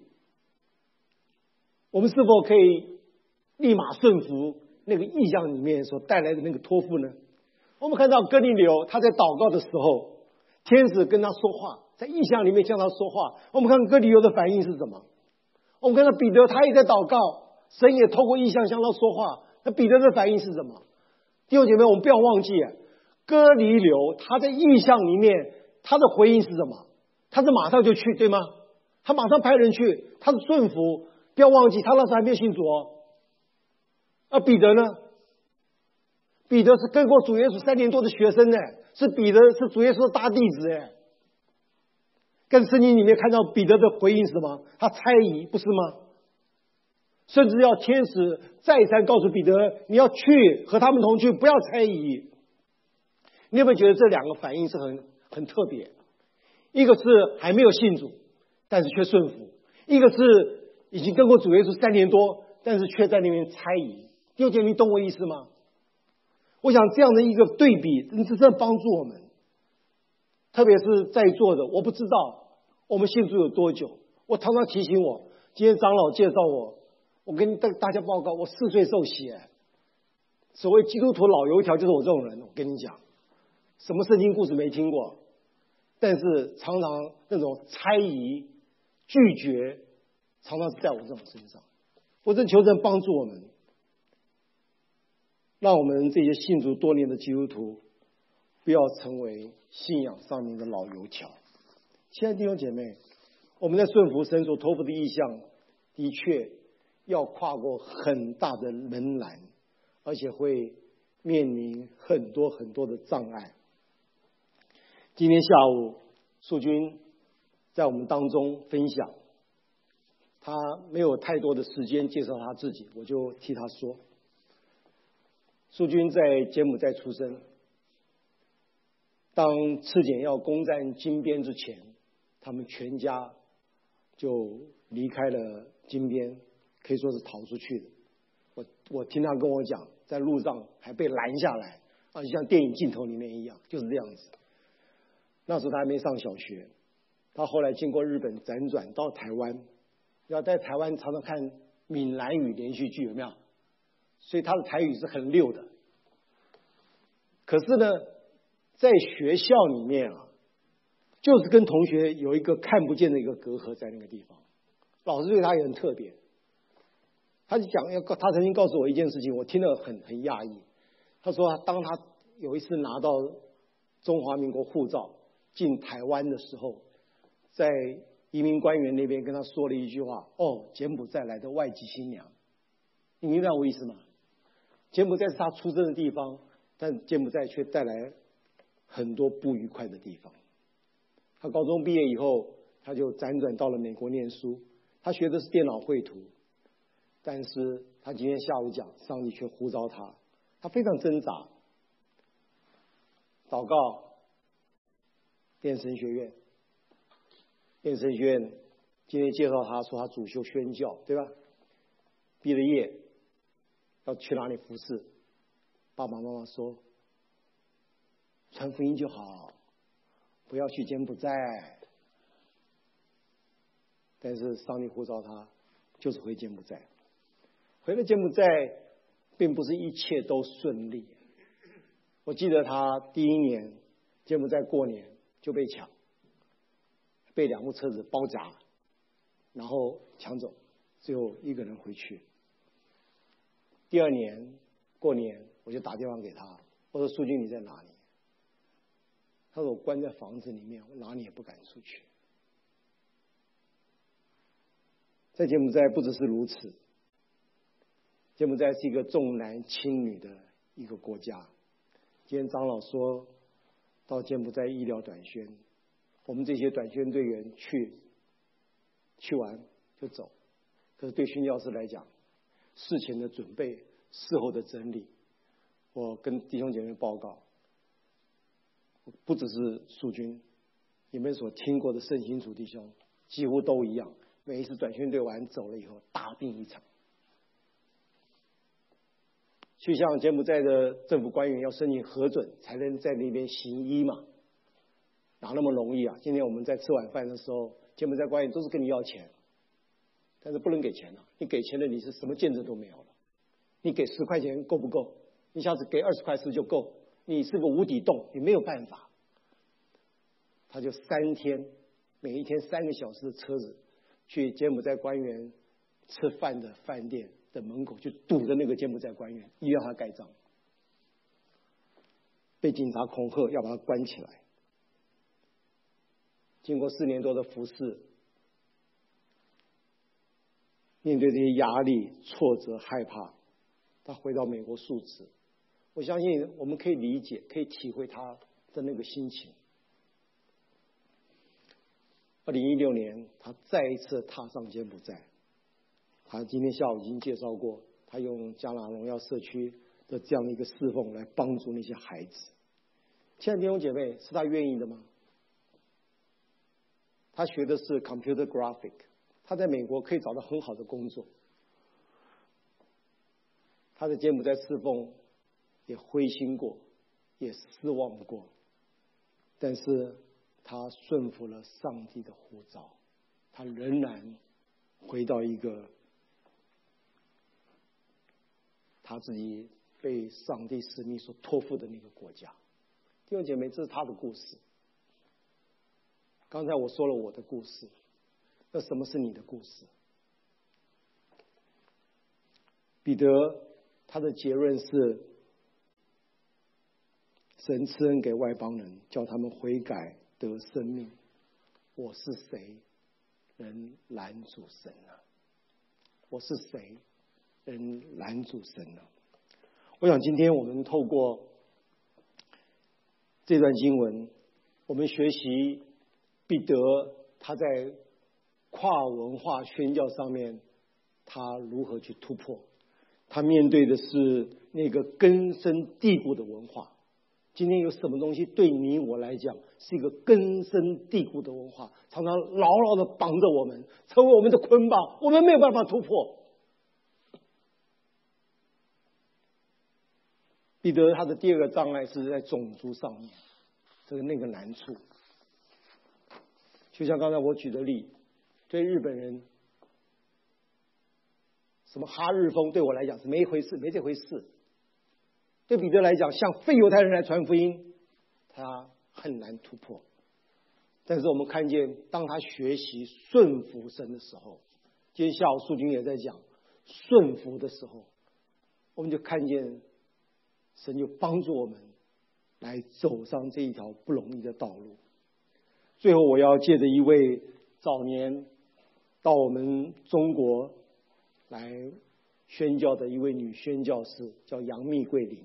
我们是否可以立马顺服那个意象里面所带来的那个托付呢？我们看到哥尼流他在祷告的时候，天使跟他说话，在意象里面向他说话。我们看哥尼流的反应是什么？我们看到彼得他也在祷告，神也透过意象向他说话。那彼得的反应是什么？弟兄姐妹，我们不要忘记，哥尼流他在意象里面他的回应是什么？他是马上就去，对吗？他马上派人去，他是顺服。不要忘记，他那时候还没有信主哦。而彼得呢？彼得是跟过主耶稣3年多的学生呢，是彼得是主耶稣的大弟子哎。跟圣经里面看到彼得的回应是什么？他猜疑，不是吗？甚至要天使再三告诉彼得，你要去和他们同去，不要猜疑。你有没有觉得这两个反应是很特别？一个是还没有信主，但是却顺服；一个是已经跟过主耶稣3年多，但是却在那边猜疑。弟兄姐妹，你懂我意思吗？我想这样的一个对比，真正帮助我们。特别是在座的，我不知道我们信主有多久。我常常提醒我，今天长老介绍我跟大家报告，我4岁受洗。所谓基督徒老油条就是我这种人。我跟你讲，什么圣经故事没听过，但是常常那种猜疑、拒绝，常常是在我这种身上。我真求神帮助我们，让我们这些信主多年的基督徒不要成为信仰上面的老油条。亲爱的弟兄姐妹，我们在顺服神所托付的意向，的确要跨过很大的门槛，而且会面临很多很多的障碍。今天下午素君在我们当中分享，他没有太多的时间介绍他自己，我就替他说。素君在柬埔寨出生，当赤柬要攻占金边之前，他们全家就离开了金边，可以说是逃出去的。我听他跟我讲，在路上还被拦下来，就像电影镜头里面一样，就是这样子。那时候他还没上小学，他后来经过日本辗转到台湾，要在台湾常常看闽南语连续剧，有没有？所以他的台语是很溜的。可是呢，在学校里面就是跟同学有一个看不见的一个隔阂在那个地方。老师对他也很特别，他曾经告诉我一件事情，我听得很讶异。他说，当他有一次拿到中华民国护照进台湾的时候，在移民官员那边跟他说了一句话：柬埔寨来的外籍新娘。你明白我意思吗？柬埔寨是他出生的地方，但柬埔寨却带来很多不愉快的地方。他高中毕业以后，他就辗转到了美国念书，他学的是电脑绘图，但是他今天下午讲，上帝却呼召他，他非常挣扎，祷告，念神学院今天介绍他说他主修宣教，对吧？毕了业要去哪里服侍，爸爸妈妈说传福音就好，不要去柬埔寨。但是上帝呼召他就是回柬埔寨。回了柬埔寨并不是一切都顺利。我记得他第1年柬埔寨过年就被抢，被2部车子包夹，然后抢走，最后一个人回去。第2年过年我就打电话给他，我说：苏军你在哪里？他说：我关在房子里面，我哪里也不敢出去。在柬埔寨不只是如此，柬埔寨是一个重男轻女的一个国家。今天长老说到柬埔寨医疗短宣，我们这些短宣队员去完就走， 可是对宣教士来讲，事前的准备，事后的整理，我跟弟兄姐妹报告，不只是素君，你们所听过的圣心主弟兄几乎都一样。每一次短宣队完走了以后，大病一场。就像柬埔寨的政府官员要申请核准才能在那边行医嘛，哪那么容易啊？今天我们在吃晚饭的时候，柬埔寨官员都是跟你要钱，但是不能给钱了。你给钱了，你是什么见证都没有了。你给10块钱够不够？你下次给20块是就够。你是个无底洞，你没有办法。他就3天，每一天3个小时的车子，去柬埔寨官员吃饭的饭店的门口，就堵着那个柬埔寨官员，要他盖章，被警察恐吓要把他关起来。经过4年多的服侍，面对这些压力、挫折、害怕，他回到美国述职。我相信我们可以理解，可以体会他的那个心情。2016年，他再一次踏上柬埔寨。他今天下午已经介绍过，他用加拿大荣耀社区的这样的一个侍奉来帮助那些孩子。亲爱的弟兄姐妹，是他愿意的吗？他学的是 computer graphic， 他在美国可以找到很好的工作。他在柬埔寨侍奉也灰心过，也失望过，但是他顺服了上帝的呼召，他仍然回到一个他自己被上帝使命所托付的那个国家。弟兄姐妹，这是他的故事。刚才我说了我的故事，那什么是你的故事？彼得他的结论是，神赐恩给外邦人，叫他们悔改得生命。我是谁能拦阻神呢？我是谁能拦阻神呢？我想今天我们透过这段经文，我们学习彼得他在跨文化宣教上面他如何去突破。他面对的是那个根深蒂固的文化。今天有什么东西对你我来讲是一个根深蒂固的文化，常常牢牢的绑着我们，成为我们的捆绑，我们没有办法突破。彼得他的第二个障碍是在种族上面，这个那个难处。就像刚才我举的例，对日本人，什么哈日风对我来讲是没回事，没这回事。对彼得来讲，向非犹太人来传福音，他很难突破。但是我们看见，当他学习顺服神的时候，今天下午素君也在讲顺服的时候，我们就看见神就帮助我们来走上这一条不容易的道路。最后我要借着一位早年到我们中国来宣教的一位女宣教士，叫杨幂桂玲。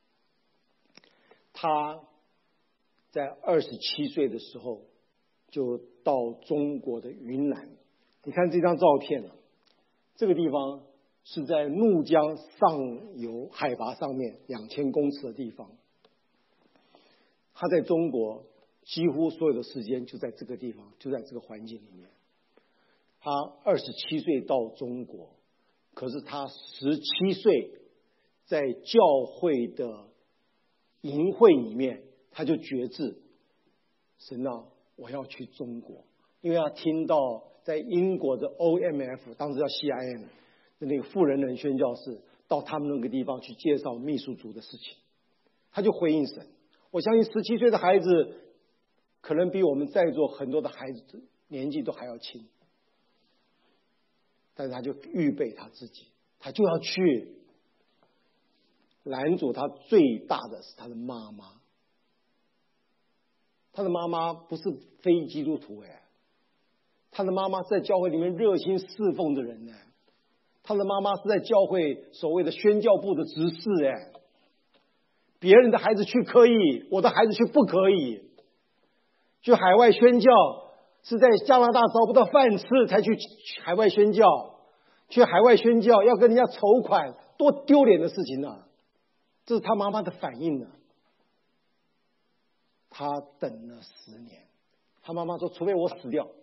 她在27岁的时候就到中国的云南。你看这张照片，这个地方是在怒江上游海拔上面2000公尺的地方。她在中国几乎所有的时间就在这个地方，就在这个环境里面。她27岁到中国，可是她17岁在教会的营会里面，她就决志，神啊，我要去中国。因为她听到在英国的 OMF， 当时叫 CIM 的那个富人人宣教士，到他们那个地方去介绍秘书族的事情，她就回应神。我相信17岁的孩子可能比我们在座很多的孩子年纪都还要轻，但是他就预备他自己，他就要去。拦阻他最大的是他的妈妈。他的妈妈不是非基督徒他的妈妈是在教会里面热心侍奉的人他的妈妈是在教会所谓的宣教部的执事别人的孩子去可以，我的孩子去不可以。去海外宣教是在加拿大找不到饭吃才去海外宣教， 去海外宣教要跟人家筹款，多丢脸的事情啊！这是他妈妈的反应呢。他等了10年，他妈妈说：“除非我死掉。”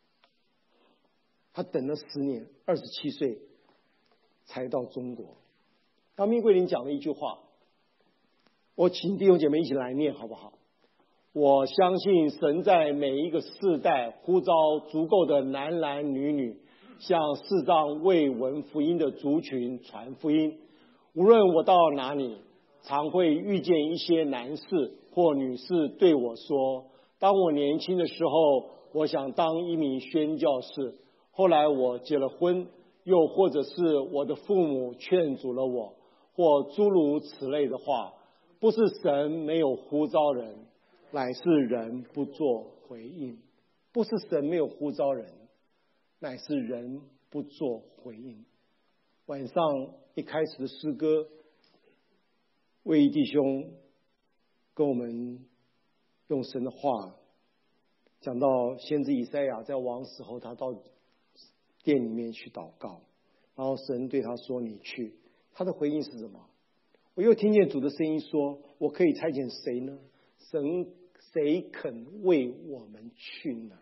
他等了10年，27岁才到中国。当密桂林讲了一句话，我请弟兄姐妹一起来念好不好？我相信神在每一个世代呼召足够的男男女女，向世上未闻福音的族群传福音。无论我到哪里，常会遇见一些男士或女士对我说：“当我年轻的时候，我想当一名宣教士。后来我结了婚，又或者是我的父母劝阻了我，或诸如此类的话。不是神没有呼召人，乃是人不做回应。不是神没有呼召人，乃是人不做回应。”晚上一开始的诗歌，魏弟兄跟我们用神的话讲到先知以赛亚在王死后，他到殿里面去祷告，然后神对他说：“你去。”他的回应是什么？我又听见主的声音说：“我可以差遣谁呢？神谁肯为我们去呢？”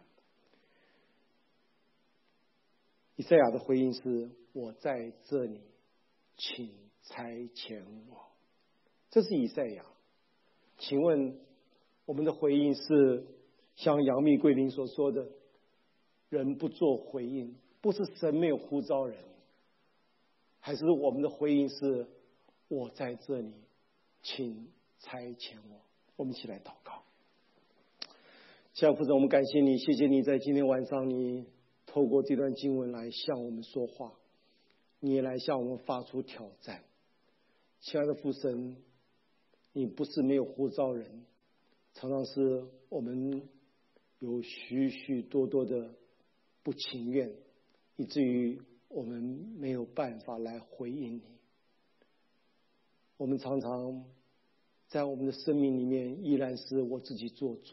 以赛亚的回应是：“我在这里，请差遣我。”这是以赛亚。请问我们的回应是像杨幂桂林所说的，人不做回应，不是神没有呼召人，还是我们的回应是我在这里，请差遣我？我们一起来祷告。亲爱的父神，我们感谢你，谢谢你在今天晚上，你透过这段经文来向我们说话，你也来向我们发出挑战。亲爱的父神，你不是没有呼召人，常常是我们有许许多多的不情愿，以至于我们没有办法来回应你。我们常常在我们的生命里面依然是我自己做主，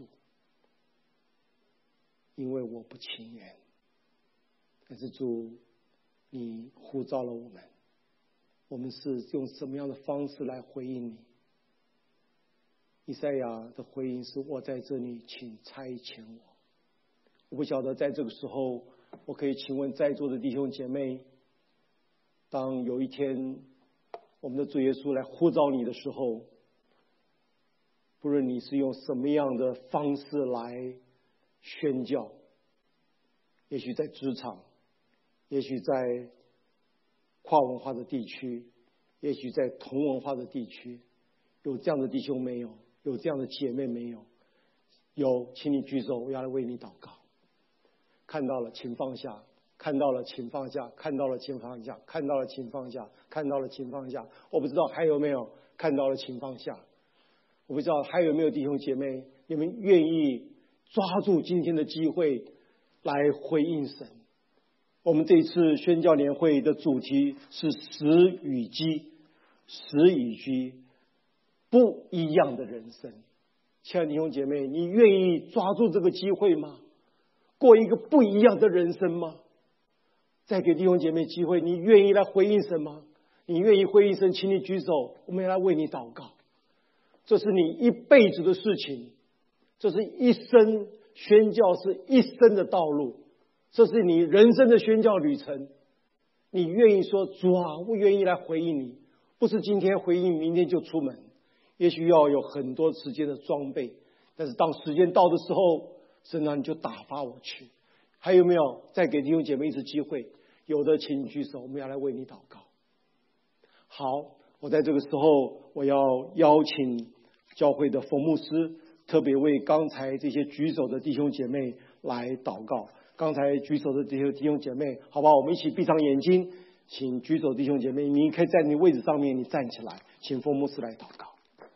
因为我不情愿。但是主，你呼召了我们，我们是用什么样的方式来回应你？以赛亚的回应是：我在这里，请差遣我。我不晓得在这个时候，我可以请问在座的弟兄姐妹，当有一天我们的主耶稣来呼召你的时候，不论你是用什么样的方式来宣教，也许在职场，也许在跨文化的地区，也许在同文化的地区，有这样的弟兄没有？有这样的姐妹没有？有，请你举手，我要来为你祷告。看到了请放下，看到了请放下，看到了请放下，看到了请放下，看到了请放下。我不知道还有没有看到了请放下。我不知道还有没有弟兄姐妹，你们愿意抓住今天的机会来回应神。我们这次宣教年会的主题是时与基，时与基，不一样的人生。亲爱的弟兄姐妹，你愿意抓住这个机会吗？过一个不一样的人生吗？再给弟兄姐妹机会，你愿意来回应神吗？你愿意回应神，请你举手，我们要来为你祷告。这是你一辈子的事情，这是一生宣教，是一生的道路，这是你人生的宣教旅程。你愿意说：主啊，我愿意来回应你，不是今天回应，明天就出门，也许要有很多时间的装备，但是当时间到的时候，神啊，你就打发我去。还有没有？再给弟兄姐妹一次机会，有的请你举手，我们要来为你祷告。好，我在这个时候，我要邀请教会的冯牧师特别为刚才这些举手的弟兄姐妹来祷告。刚才举手的这些弟兄姐妹，好吧，我们一起闭上眼睛，请举手弟兄姐妹，你可以在你位置上面，你站起来，请冯牧师来祷告。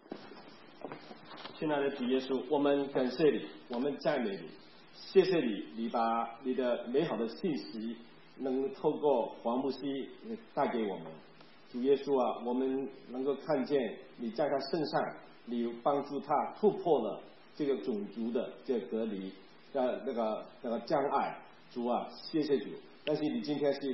亲爱的主耶稣，我们感谢你，我们赞美你，谢谢你，你把你的美好的信息能透过黄牧师带给我们。主耶稣啊，我们能够看见你在他身上，你帮助他突破了这个种族的这个隔离那个障碍。主啊，谢谢主。但是你今天是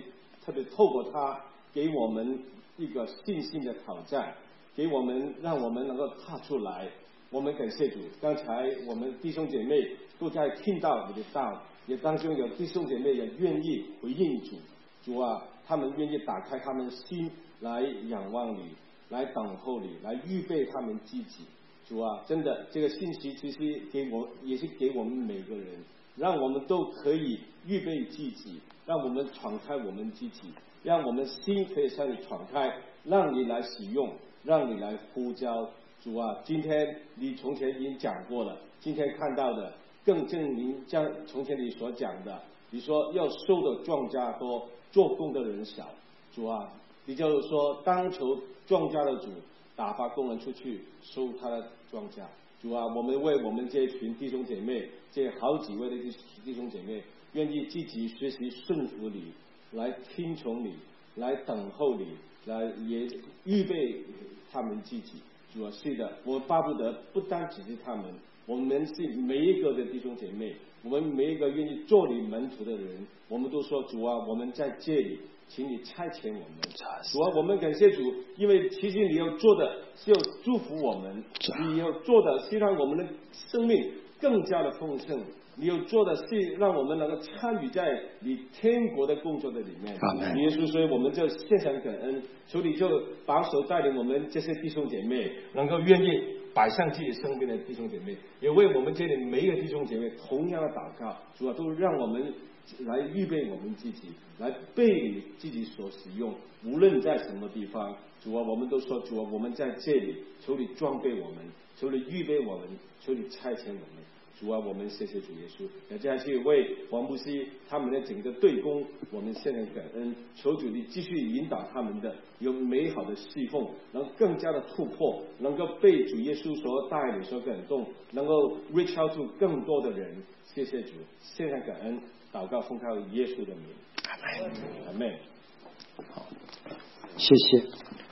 特别透过他给我们一个信心的挑战，给我们让我们能够踏出来。我们感谢主，刚才我们弟兄姐妹都在听到你的道，也当中有弟兄姐妹也愿意回应主。主啊，他们愿意打开他们心来仰望你，来等候你，来预备他们自己。主啊，真的这个信息其实也是给我们每个人，让我们都可以预备自己，让我们敞开我们自己，让我们心可以向你敞开，让你来使用，让你来呼召。主啊，今天你从前已经讲过了，今天看到的更证明将从前你所讲的，你说要收的庄稼多，做工的人少。主啊，你就是说当求庄稼的主打发工人出去收他的庄稼。主啊，我们为我们这群弟兄姐妹，这好几位的弟兄姐妹，愿意积极学习顺服你，来听从你，来等候你，来也预备他们自己。主啊，是的，我巴不得不单只是他们，我们是每一个的弟兄姐妹，我们每一个愿意做你门徒的人，我们都说主啊，我们在这里，请你差遣我们。主啊，我们感谢主，因为其实你要做的是要祝福我们，你要做的是让我们的生命更加的丰盛，你要做的是让我们能够参与在你天国的工作的里面。耶稣，所以我们就献上感恩，求你就保守带领我们这些弟兄姐妹，能够愿意摆上自己生命的弟兄姐妹，也为我们这里每一个弟兄姐妹同样的祷告。主啊，都让我们来预备我们自己，来被你自己所使用，无论在什么地方。主啊，我们都说主啊，我们在这里，求你装备我们，求你预备我们，求你差遣我们。主啊，我们谢谢主耶稣，也再去为黄牧师他们的整个队工，我们现在感恩，求主你继续引导他们的有美好的侍奉，能更加的突破，能够被主耶稣所带领、所感动，能够 reach out to 更多的人。谢谢主，现在感恩，祷告奉靠耶稣的名，阿门。 好，谢谢。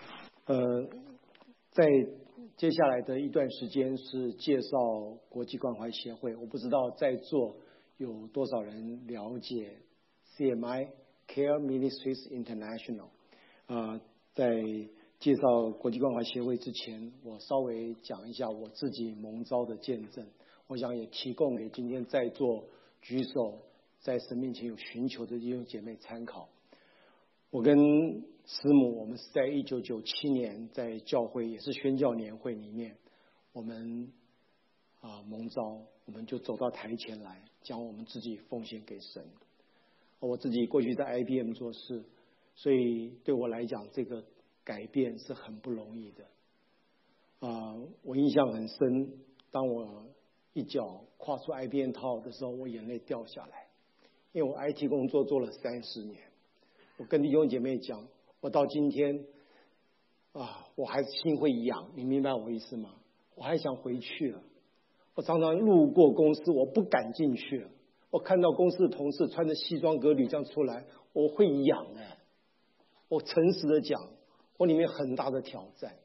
在接下来的一段时间是介绍国际关怀协会，我不知道在座有多少人了解 CMI Care Ministries International。在介绍国际关怀协会之前，我稍微讲一下我自己蒙召的见证，我想也提供给今天在座举手在神面前有寻求的弟兄姐妹参考。我跟师母，我们是在1997年在教会也是宣教年会里面，我们蒙召，我们就走到台前来，将我们自己奉献给神。我自己过去在 IBM 做事，所以对我来讲，这个改变是很不容易的。我印象很深，当我一脚跨出 IBM 套的时候，我眼泪掉下来，因为我 IT 工作做了30年。我跟弟兄姐妹讲，我到今天我还是心会痒，你明白我意思吗？我还想回去了。我常常路过公司，我不敢进去了。我看到公司的同事穿着西装革履这样出来，我会痒哎。我诚实的讲，我里面很大的挑战。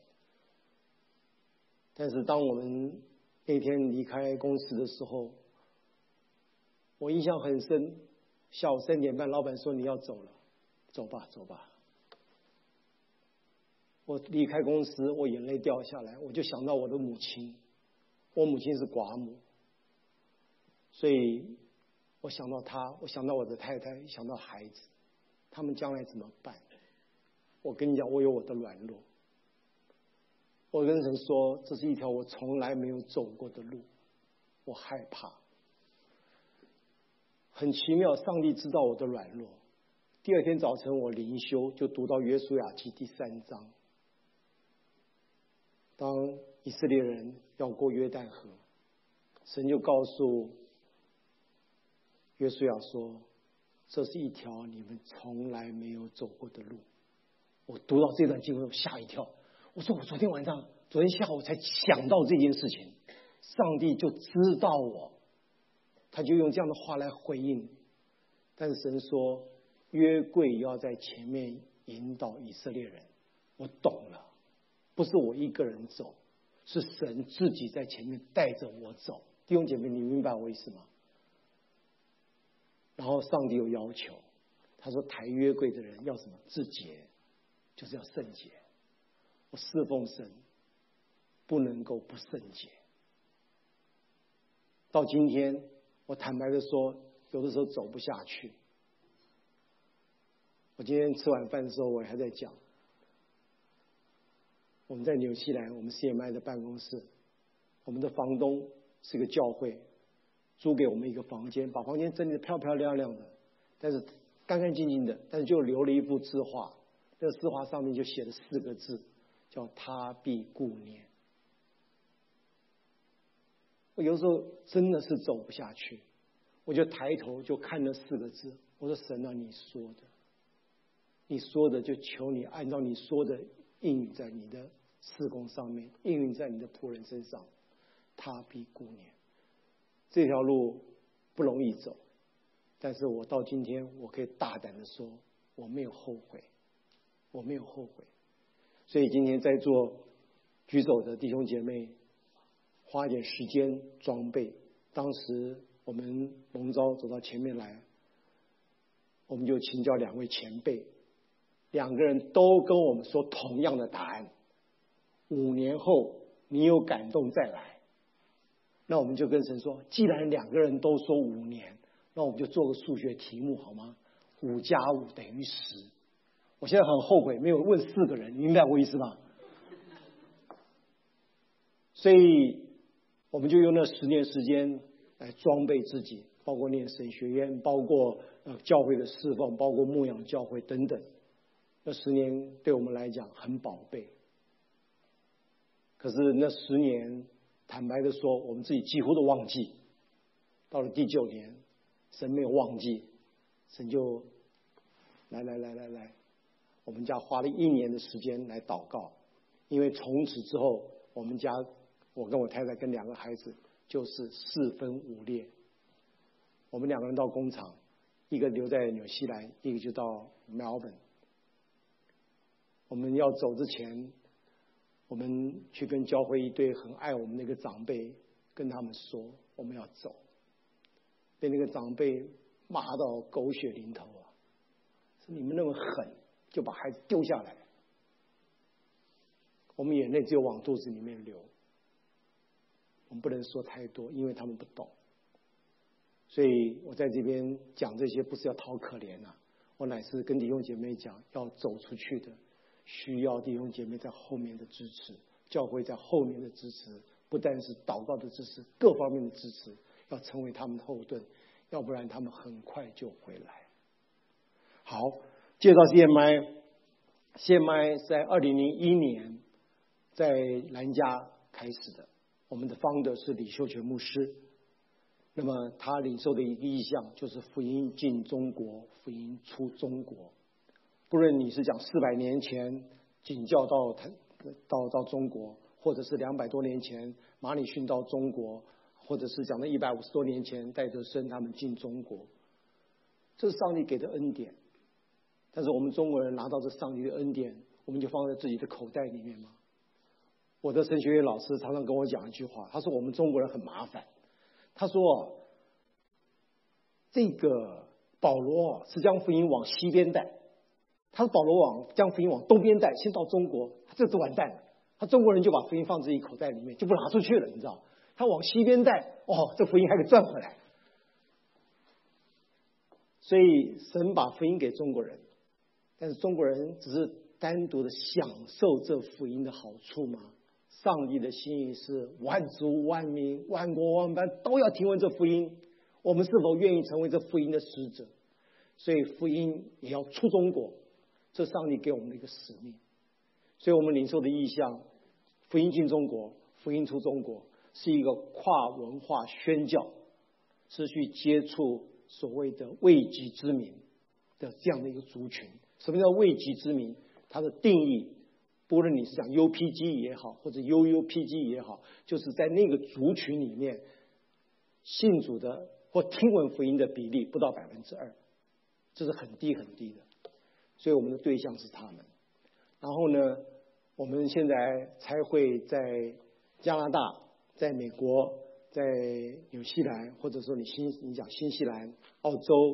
但是当我们那天离开公司的时候，我印象很深。下午3点半，老板说你要走了，走吧，走吧。我离开公司，我眼泪掉下来，我就想到我的母亲，我母亲是寡母，所以我想到她，我想到我的太太，想到孩子，他们将来怎么办？我跟你讲，我有我的软弱。我跟神说，这是一条我从来没有走过的路，我害怕。很奇妙，上帝知道我的软弱。第二天早晨我灵修，就读到约书亚记第3章。当以色列人要过约旦河，神就告诉约书亚说，这是一条你们从来没有走过的路。我读到这段经文，我吓一跳。我说我昨天下午才想到这件事情，上帝就知道我，他就用这样的话来回应。但是神说，约柜要在前面引导以色列人。我懂了，不是我一个人走，是神自己在前面带着我走。弟兄姐妹，你明白我意思吗？然后上帝有要求， 他说抬约柜的人要什么？自洁，就是要圣洁。我侍奉神不能够不圣洁。到今天，我坦白的说，有的时候走不下去。我今天吃晚饭的时候，我还在讲，我们在纽西兰，我们 CMI 的办公室，我们的房东是个教会，租给我们一个房间，把房间整理得漂漂亮亮的，但是干干净净的，但是就留了一幅字画，那个字画上面就写了4个字，叫他必顾念。我有时候真的是走不下去，我就抬头就看那4个字，我说神啊，你说的就求你按照你说的应允在你的事工上面，应允在你的仆人身上，他必顾念。这条路不容易走，但是我到今天我可以大胆的说，我没有后悔，我没有后悔。所以今天在座举手的弟兄姐妹，花一点时间装备。当时我们蒙召走到前面来，我们就请教2位前辈，2个人都跟我们说同样的答案：5年后你有感动再来。那我们就跟神说，既然2个人都说5年，那我们就做个数学题目好吗？5加5等于10。我现在很后悔没有问4个人，你明白我意思吗？所以我们就用那10年时间来装备自己，包括念神学院，包括教会的侍奉，包括牧养教会等等。那10年对我们来讲很宝贝。可是那10年，坦白的说，我们自己几乎都忘记。到了第9年，神没有忘记，神就来，我们家花了1年的时间来祷告，因为从此之后，我们家我跟我太太跟2个孩子就是4分5裂。我们2个人到工厂，一个留在纽西兰，一个就到 Melbourne。我们要走之前，我们去跟教会一对很爱我们那个长辈，跟他们说我们要走，被那个长辈骂到狗血淋头啊！说你们那么狠，就把孩子丢下来。我们眼泪只有往肚子里面流，我们不能说太多，因为他们不懂。所以我在这边讲这些，不是要讨可怜啊，我乃是跟弟兄姐妹讲，要走出去的，需要弟兄姐妹在后面的支持，教会在后面的支持，不但是祷告的支持，各方面的支持，要成为他们的后盾，要不然他们很快就回来。好，介绍 CMI 在2001年在兰家开始的，我们的 founder 是李秀全牧师。那么他领受的一个意向就是福音进中国，福音出中国。不论你是讲400年前景教到中国，或者是200多年前马里逊到中国，或者是讲到150多年前戴德生他们进中国，这是上帝给的恩典。但是我们中国人拿到这上帝的恩典，我们就放在自己的口袋里面吗？我的神学院老师常常跟我讲一句话，他说我们中国人很麻烦。他说这个保罗是将福音往西边带，他说保罗将福音往东边带，先到中国，这就完蛋了。他中国人就把福音放自己口袋里面，就不拿出去了，你知道？他往西边带，这福音还给赚回来。所以神把福音给中国人，但是中国人只是单独的享受这福音的好处吗？上帝的心意是万族万民万国万邦都要听闻这福音，我们是否愿意成为这福音的使者？所以福音也要出中国，这是上帝给我们的一个使命。所以我们领受的意向，福音进中国，福音出中国，是一个跨文化宣教，是去接触所谓的未及之民的这样的一个族群。什么叫未及之民？它的定义，不论你是讲 UPG 也好，或者 UUPG 也好，就是在那个族群里面，信主的或听闻福音的比例不到2%，这是很低很低的。所以我们的对象是他们。然后呢，我们现在才会在加拿大、在美国、在纽西兰，或者说你讲新西兰、澳洲、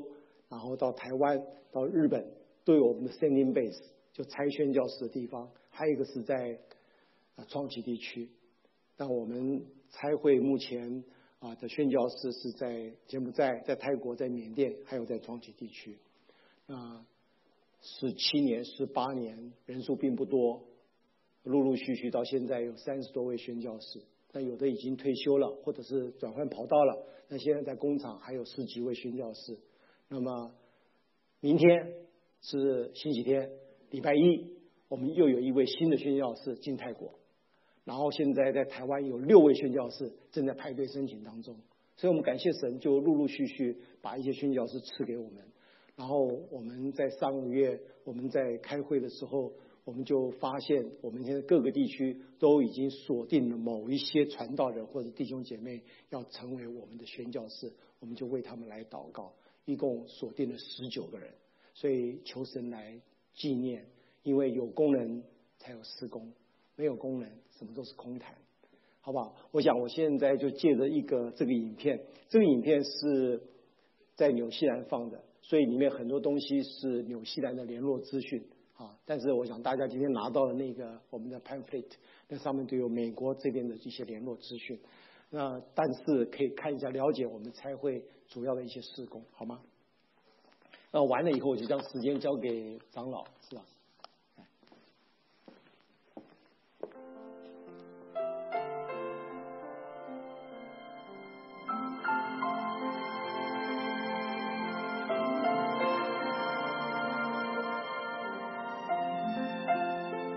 然后到台湾、到日本都有我们的 sending base， 就差宣教士的地方。还有一个是在创期地区。但我们差会目前的宣教士是在柬埔寨、在泰国、在缅甸，还有在创期地区。17年、18年人数并不多，陆陆续续到现在有30多位宣教士。那有的已经退休了，或者是转换跑道了。那现在在工厂还有10几位宣教士。那么明天是星期天，礼拜一，我们又有一位新的宣教士进泰国。然后现在在台湾有6位宣教士正在排队申请当中。所以我们感谢神，就陆陆续续把一些宣教士赐给我们。然后我们在上个月我们在开会的时候，我们就发现我们现在各个地区都已经锁定了某一些传道人或者弟兄姐妹要成为我们的宣教士，我们就为他们来祷告，一共锁定了19个人。所以求神来纪念，因为有工人才有事工，没有工人什么都是空谈，好不好？我想我现在就借着这个影片，这个影片是在纽西兰放的，所以里面很多东西是纽西兰的联络资讯啊。但是我想大家今天拿到的那个我们的 pamphlet， 那上面都有美国这边的一些联络资讯。那但是可以看一下，了解我们差会主要的一些事工，好吗？那完了以后，我就将时间交给长老，是吧？